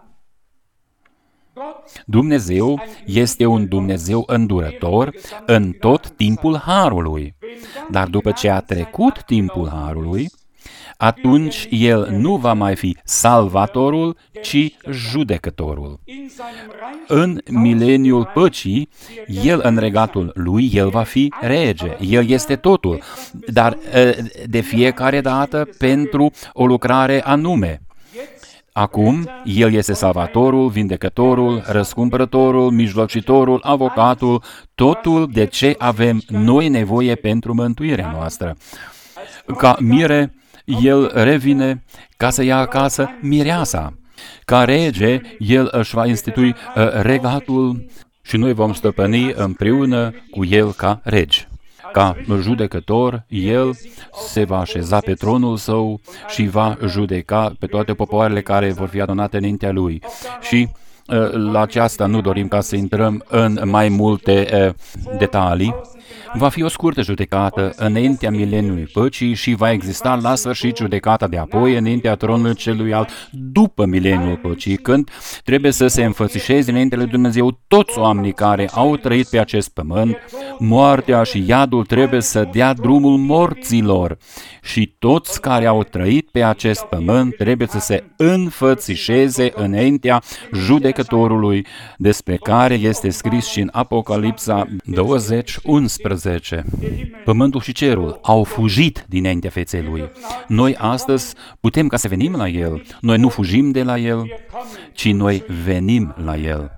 S1: Dumnezeu este un Dumnezeu îndurător în tot timpul harului. Dar după ce a trecut timpul harului, atunci El nu va mai fi salvatorul, ci judecătorul. În mileniul păcii, El în regatul Lui, El va fi rege, El este totul, dar de fiecare dată pentru o lucrare anume. Acum, El este salvatorul, vindecătorul, răscumpărătorul, mijlocitorul, avocatul, totul de ce avem noi nevoie pentru mântuirea noastră. Ca mire, El revine ca să ia acasă mireasa. Ca rege, El își va institui regatul și noi vom stăpâni împreună cu El ca regi. Ca judecător, El se va așeza pe tronul Său și va judeca pe toate popoarele care vor fi adunate înaintea Lui. Și la aceasta nu dorim ca să intrăm în mai multe detalii. Va fi o scurtă judecată înaintea mileniului păcii și va exista la sfârșit judecata de apoi înaintea tronului celuilalt după mileniul păcii, când trebuie să se înfățișeze înaintea lui Dumnezeu toți oamenii care au trăit pe acest pământ. Moartea și iadul trebuie să dea drumul morților și toți care au trăit pe acest pământ trebuie să se înfățișeze înaintea judecătorului, despre care este scris și în Apocalipsa 20:11. Pământul și cerul au fugit dinaintea feței Lui. Noi astăzi putem ca să venim la El. Noi nu fugim de la El, ci noi venim la El.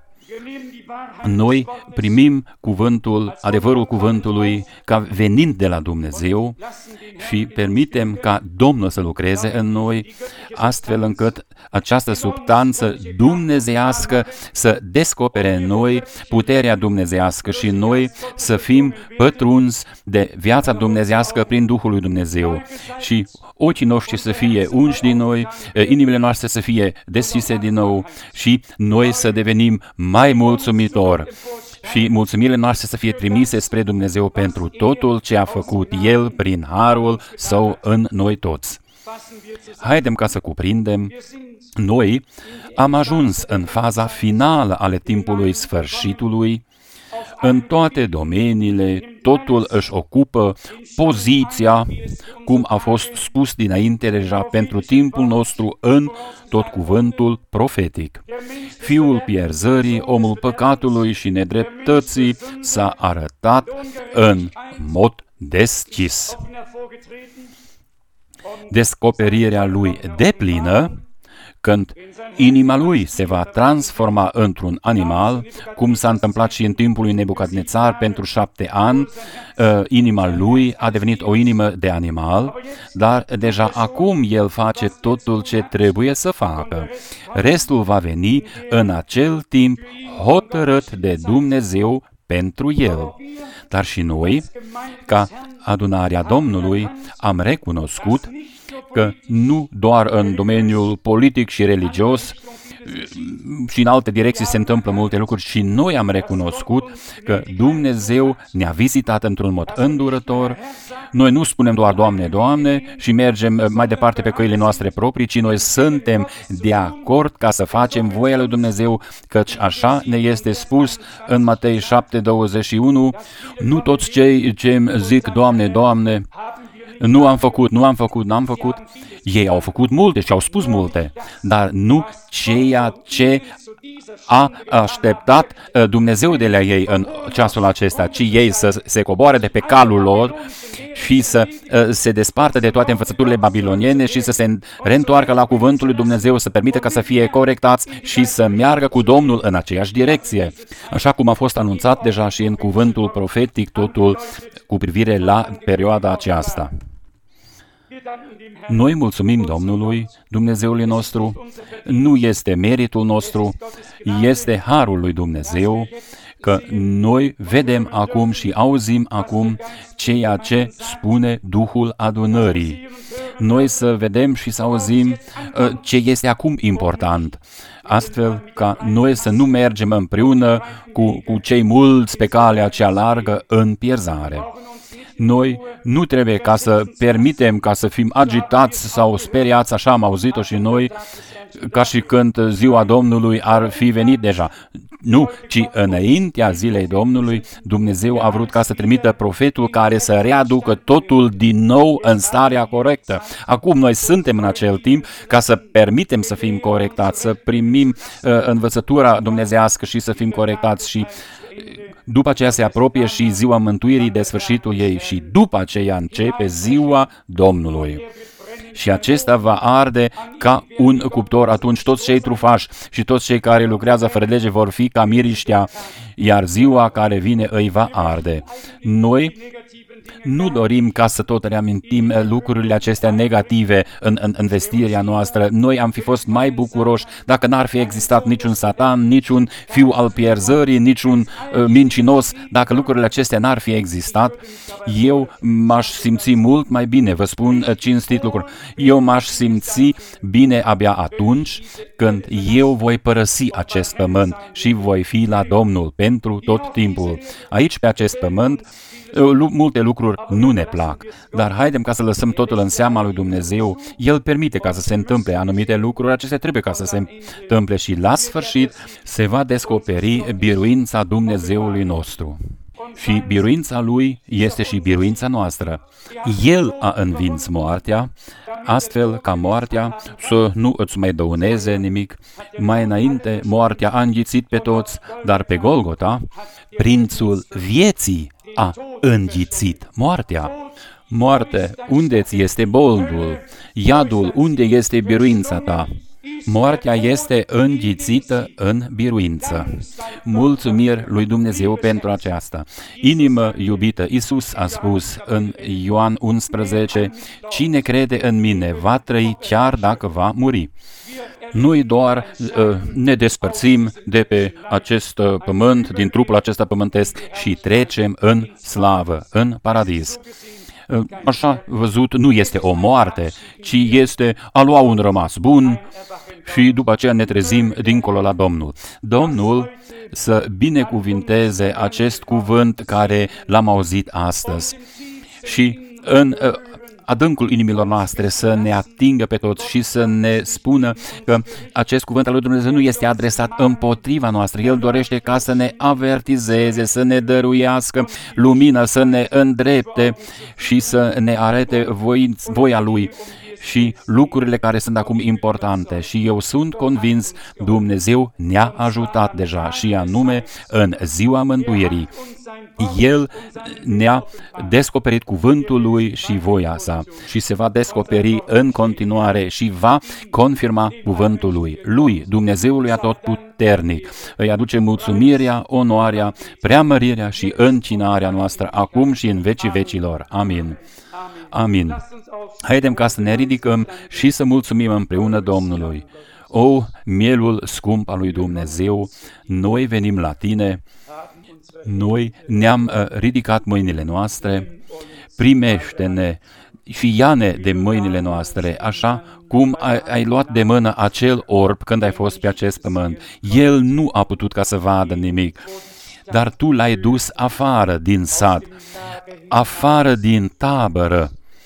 S1: Noi primim cuvântul, adevărul cuvântului ca venind de la Dumnezeu și permitem ca Domnul să lucreze în noi, astfel încât această substanță dumnezeiască să descopere în noi puterea dumnezeiască și noi să fim pătrunzi de viața dumnezeiască prin Duhul lui Dumnezeu. Și ochii noștri să fie unși din noi, inimile noastre să fie deschise din nou și noi să devenim mai mulțumitori și mulțumirile noastre să fie trimise spre Dumnezeu pentru totul ce a făcut El prin harul Său în noi toți. Haidem ca să cuprindem, noi am ajuns în faza finală ale timpului sfârșitului. În toate domeniile, totul își ocupă poziția, cum a fost spus dinainte deja pentru timpul nostru în tot cuvântul profetic. Fiul pierzării, omul păcatului și nedreptății s-a arătat în mod deschis. Descoperirea lui deplină, când inima lui se va transforma într-un animal, cum s-a întâmplat și în timpul lui Nebucadnețar pentru 7 ani, inima lui a devenit o inimă de animal, dar deja acum el face totul ce trebuie să facă. Restul va veni în acel timp hotărât de Dumnezeu pentru el. Dar și noi, ca adunarea Domnului, am recunoscut că nu doar în domeniul politic și religios și în alte direcții se întâmplă multe lucruri, și noi am recunoscut că Dumnezeu ne-a vizitat într-un mod îndurător. Noi nu spunem doar Doamne, Doamne și mergem mai departe pe căile noastre proprii, ci noi suntem de acord ca să facem voia lui Dumnezeu, căci așa ne este spus în Matei 7:21, nu toți cei ce îmi zic Doamne, Doamne, nu am făcut. Ei au făcut multe și au spus multe, dar nu ceea ce a așteptat Dumnezeu de la ei în ceasul acesta, ci ei să se coboare de pe calul lor și să se despartă de toate învățăturile babiloniene și să se reîntoarcă la cuvântul lui Dumnezeu, să permită ca să fie corectați și să meargă cu Domnul în aceeași direcție. Așa cum a fost anunțat deja și în cuvântul profetic totul cu privire la perioada aceasta. Noi mulțumim Domnului, Dumnezeului nostru, nu este meritul nostru, este harul lui Dumnezeu, că noi vedem acum și auzim acum ceea ce spune Duhul adunării. Noi să vedem și să auzim ce este acum important, astfel ca noi să nu mergem împreună cu cei mulți pe calea cea largă în pierzare. Noi nu trebuie ca să permitem ca să fim agitați sau speriați, așa am auzit-o și noi, ca și când ziua Domnului ar fi venit deja. Nu, ci înaintea zilei Domnului, Dumnezeu a vrut ca să trimită profetul care să readucă totul din nou în starea corectă. Acum noi suntem în acel timp ca să permitem să fim corectați, să primim învățătura dumnezeiască și să fim corectați și după aceea se apropie și ziua mântuirii de sfârșitul ei și după aceea începe ziua Domnului. Și acesta va arde ca un cuptor. Atunci toți cei trufași și toți cei care lucrează fără lege vor fi ca miriștea, iar ziua care vine îi va arde. Noi nu dorim ca să tot reamintim lucrurile acestea negative în vestirea noastră. Noi am fi fost mai bucuroși dacă n-ar fi existat niciun satan, niciun fiu al pierzării, niciun mincinos. Dacă lucrurile acestea n-ar fi existat, eu m-aș simți mult mai bine, vă spun cinstit lucruri. Eu m-aș simți bine abia atunci când eu voi părăsi acest pământ și voi fi la Domnul pentru tot timpul. Aici, pe acest pământ, multe lucruri nu ne plac, dar haidem ca să lăsăm totul în seama lui Dumnezeu. El permite ca să se întâmple anumite lucruri, acestea trebuie ca să se întâmple și la sfârșit se va descoperi biruința Dumnezeului nostru. Și biruința Lui este și biruința noastră. El a învins moartea, astfel ca moartea să nu îți mai dăuneze nimic. Mai înainte, moartea a înghițit pe toți, dar pe Golgota, prințul vieții a înghițit moartea. Moarte, unde ți este boldul? Iadul, unde este biruința ta? Moartea este înghițită în biruință. Mulțumiri lui Dumnezeu pentru aceasta. Inimă iubită, Iisus a spus în Ioan 11, cine crede în mine va trăi chiar dacă va muri. Noi doar ne despărțim de pe acest pământ, din trupul acesta pământesc și trecem în slavă, în paradis. Așa văzut, nu este o moarte, ci este a lua un rămas bun și după aceea ne trezim dincolo la Domnul. Domnul să binecuvinteze acest cuvânt care l-am auzit astăzi și în adâncul inimilor noastre să ne atingă pe toți și să ne spună că acest cuvânt al lui Dumnezeu nu este adresat împotriva noastră. El dorește ca să ne avertizeze, să ne dăruiască lumină, să ne îndrepte și să ne arate voia Lui și lucrurile care sunt acum importante. Și eu sunt convins, Dumnezeu ne-a ajutat deja și anume în ziua mântuirii. El ne-a descoperit cuvântul Lui și voia sa și se va descoperi în continuare și va confirma cuvântul Lui, Dumnezeului Atotputernic. Îi aduce mulțumirea, onoarea, preamărirea și încinarea noastră acum și în vecii vecilor. Amin. Amin. Haidem ca să ne ridicăm și să mulțumim împreună Domnului. O, mielul scump al lui Dumnezeu, noi venim la Tine, noi ne-am ridicat mâinile noastre, primește-ne și ia-ne de mâinile noastre, așa cum ai luat de mână acel orb când ai fost pe acest pământ. El nu a putut ca să vadă nimic, dar Tu l-ai dus afară din sat, afară din tabără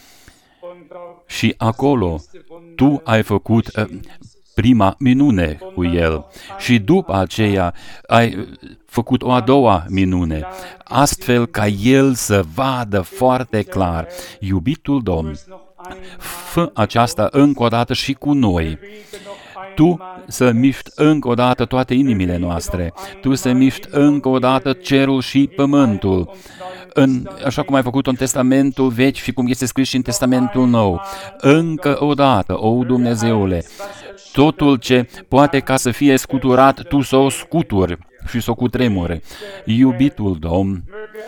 S1: și acolo Tu ai făcut prima minune cu el și după aceea ai făcut o a doua minune, astfel ca el să vadă foarte clar. Iubitul Domn, fă aceasta încă o dată și cu noi. Tu să miști încă o dată toate inimile noastre. Tu să miști încă o dată cerul și pământul. Așa cum ai făcut în Testamentul Vechi și cum este scris și în Testamentul Nou. Încă o dată, o Dumnezeule, totul ce poate ca să fie scuturat, Tu să o scuturi și să o cutremure. Iubitul Domn,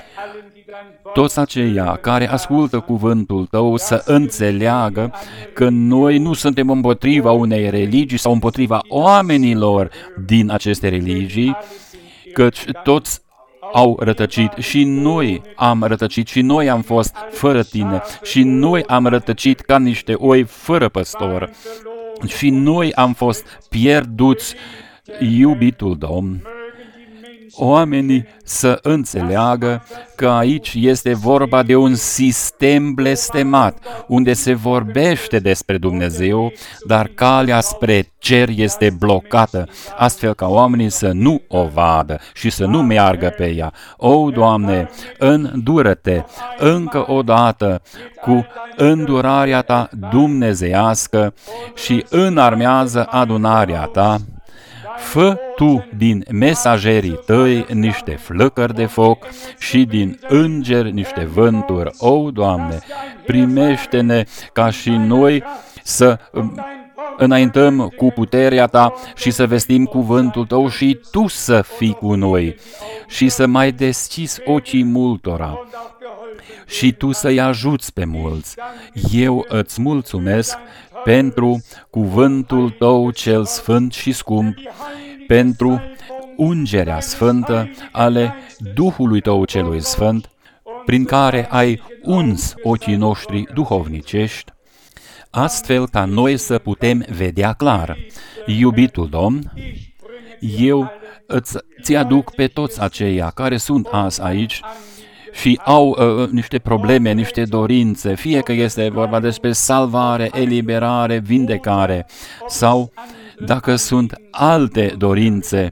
S1: toți aceia care ascultă cuvântul Tău să înțeleagă că noi nu suntem împotriva unei religii sau împotriva oamenilor din aceste religii, căci toți au rătăcit și noi am rătăcit și noi am fost fără Tine și noi am rătăcit ca niște oi fără păstor și noi am fost pierduți. Iubitul Domn, oamenii să înțeleagă că aici este vorba de un sistem blestemat, unde se vorbește despre Dumnezeu, dar calea spre cer este blocată, astfel ca oamenii să nu o vadă și să nu meargă pe ea. O, Doamne, îndură-te încă o dată cu îndurarea Ta dumnezeiască și înarmează adunarea Ta. Fă Tu din mesagerii Tăi niște flăcări de foc și din îngeri niște vânturi. O, Doamne, primește-ne ca și noi să înaintăm cu puterea Ta și să vestim cuvântul Tău și Tu să fii cu noi și să mai deschizi ochii multora și Tu să-i ajuți pe mulți. Eu îți mulțumesc pentru cuvântul Tău cel sfânt și scump, pentru ungerea sfântă ale Duhului Tău celui sfânt, prin care ai uns ochii noștri duhovnicești, astfel ca noi să putem vedea clar. Iubitul Domn, eu ți aduc pe toți aceia care sunt azi aici și au niște probleme, niște dorințe, fie că este vorba despre salvare, eliberare, vindecare, sau dacă sunt alte dorințe,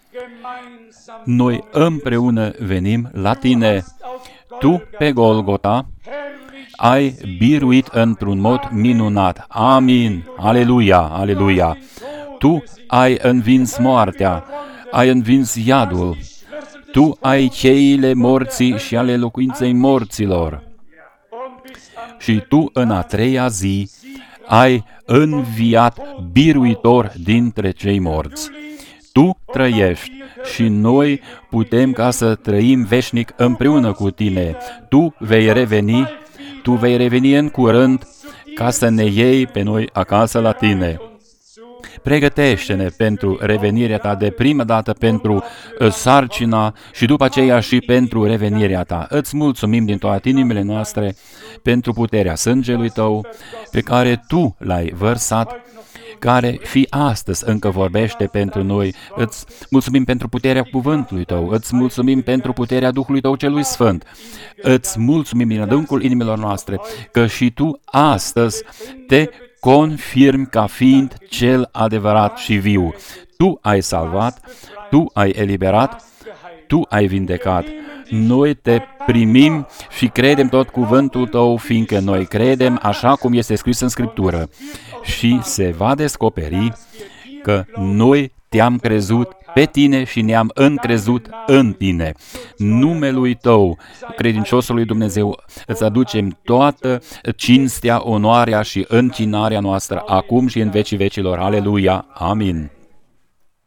S1: noi împreună venim la Tine. Tu, pe Golgota, ai biruit într-un mod minunat. Amin. Aleluia, aleluia. Tu ai învins moartea, ai învins iadul. Tu ai cheile morții și ale locuinței morților. Și Tu, în a treia zi, ai înviat biruitor dintre cei morți. Tu trăiești și noi putem ca să trăim veșnic împreună cu Tine. Tu vei reveni în curând ca să ne iei pe noi acasă la Tine. Pregătește-ne pentru revenirea Ta de prima dată, pentru sarcina și după aceea și pentru revenirea Ta. Îți mulțumim din toate inimile noastre pentru puterea sângelui Tău pe care Tu l-ai vărsat, care și astăzi încă vorbește pentru noi. Îți mulțumim pentru puterea cuvântului Tău, îți mulțumim pentru puterea Duhului Tău celui Sfânt, îți mulțumim din adâncul inimilor noastre că și Tu astăzi te confirmi ca fiind cel adevărat și viu. Tu ai salvat, Tu ai eliberat, Tu ai vindecat. Noi Te primim și credem tot cuvântul Tău, fiindcă noi credem așa cum este scris în Scriptură. Și se va descoperi că noi Te-am crezut pe Tine și ne-am încrezut în Tine. Numelui Tău, credinciosului Dumnezeu, îți aducem toată cinstea, onoarea și închinarea noastră acum și în vecii vecilor. Aleluia! Amin!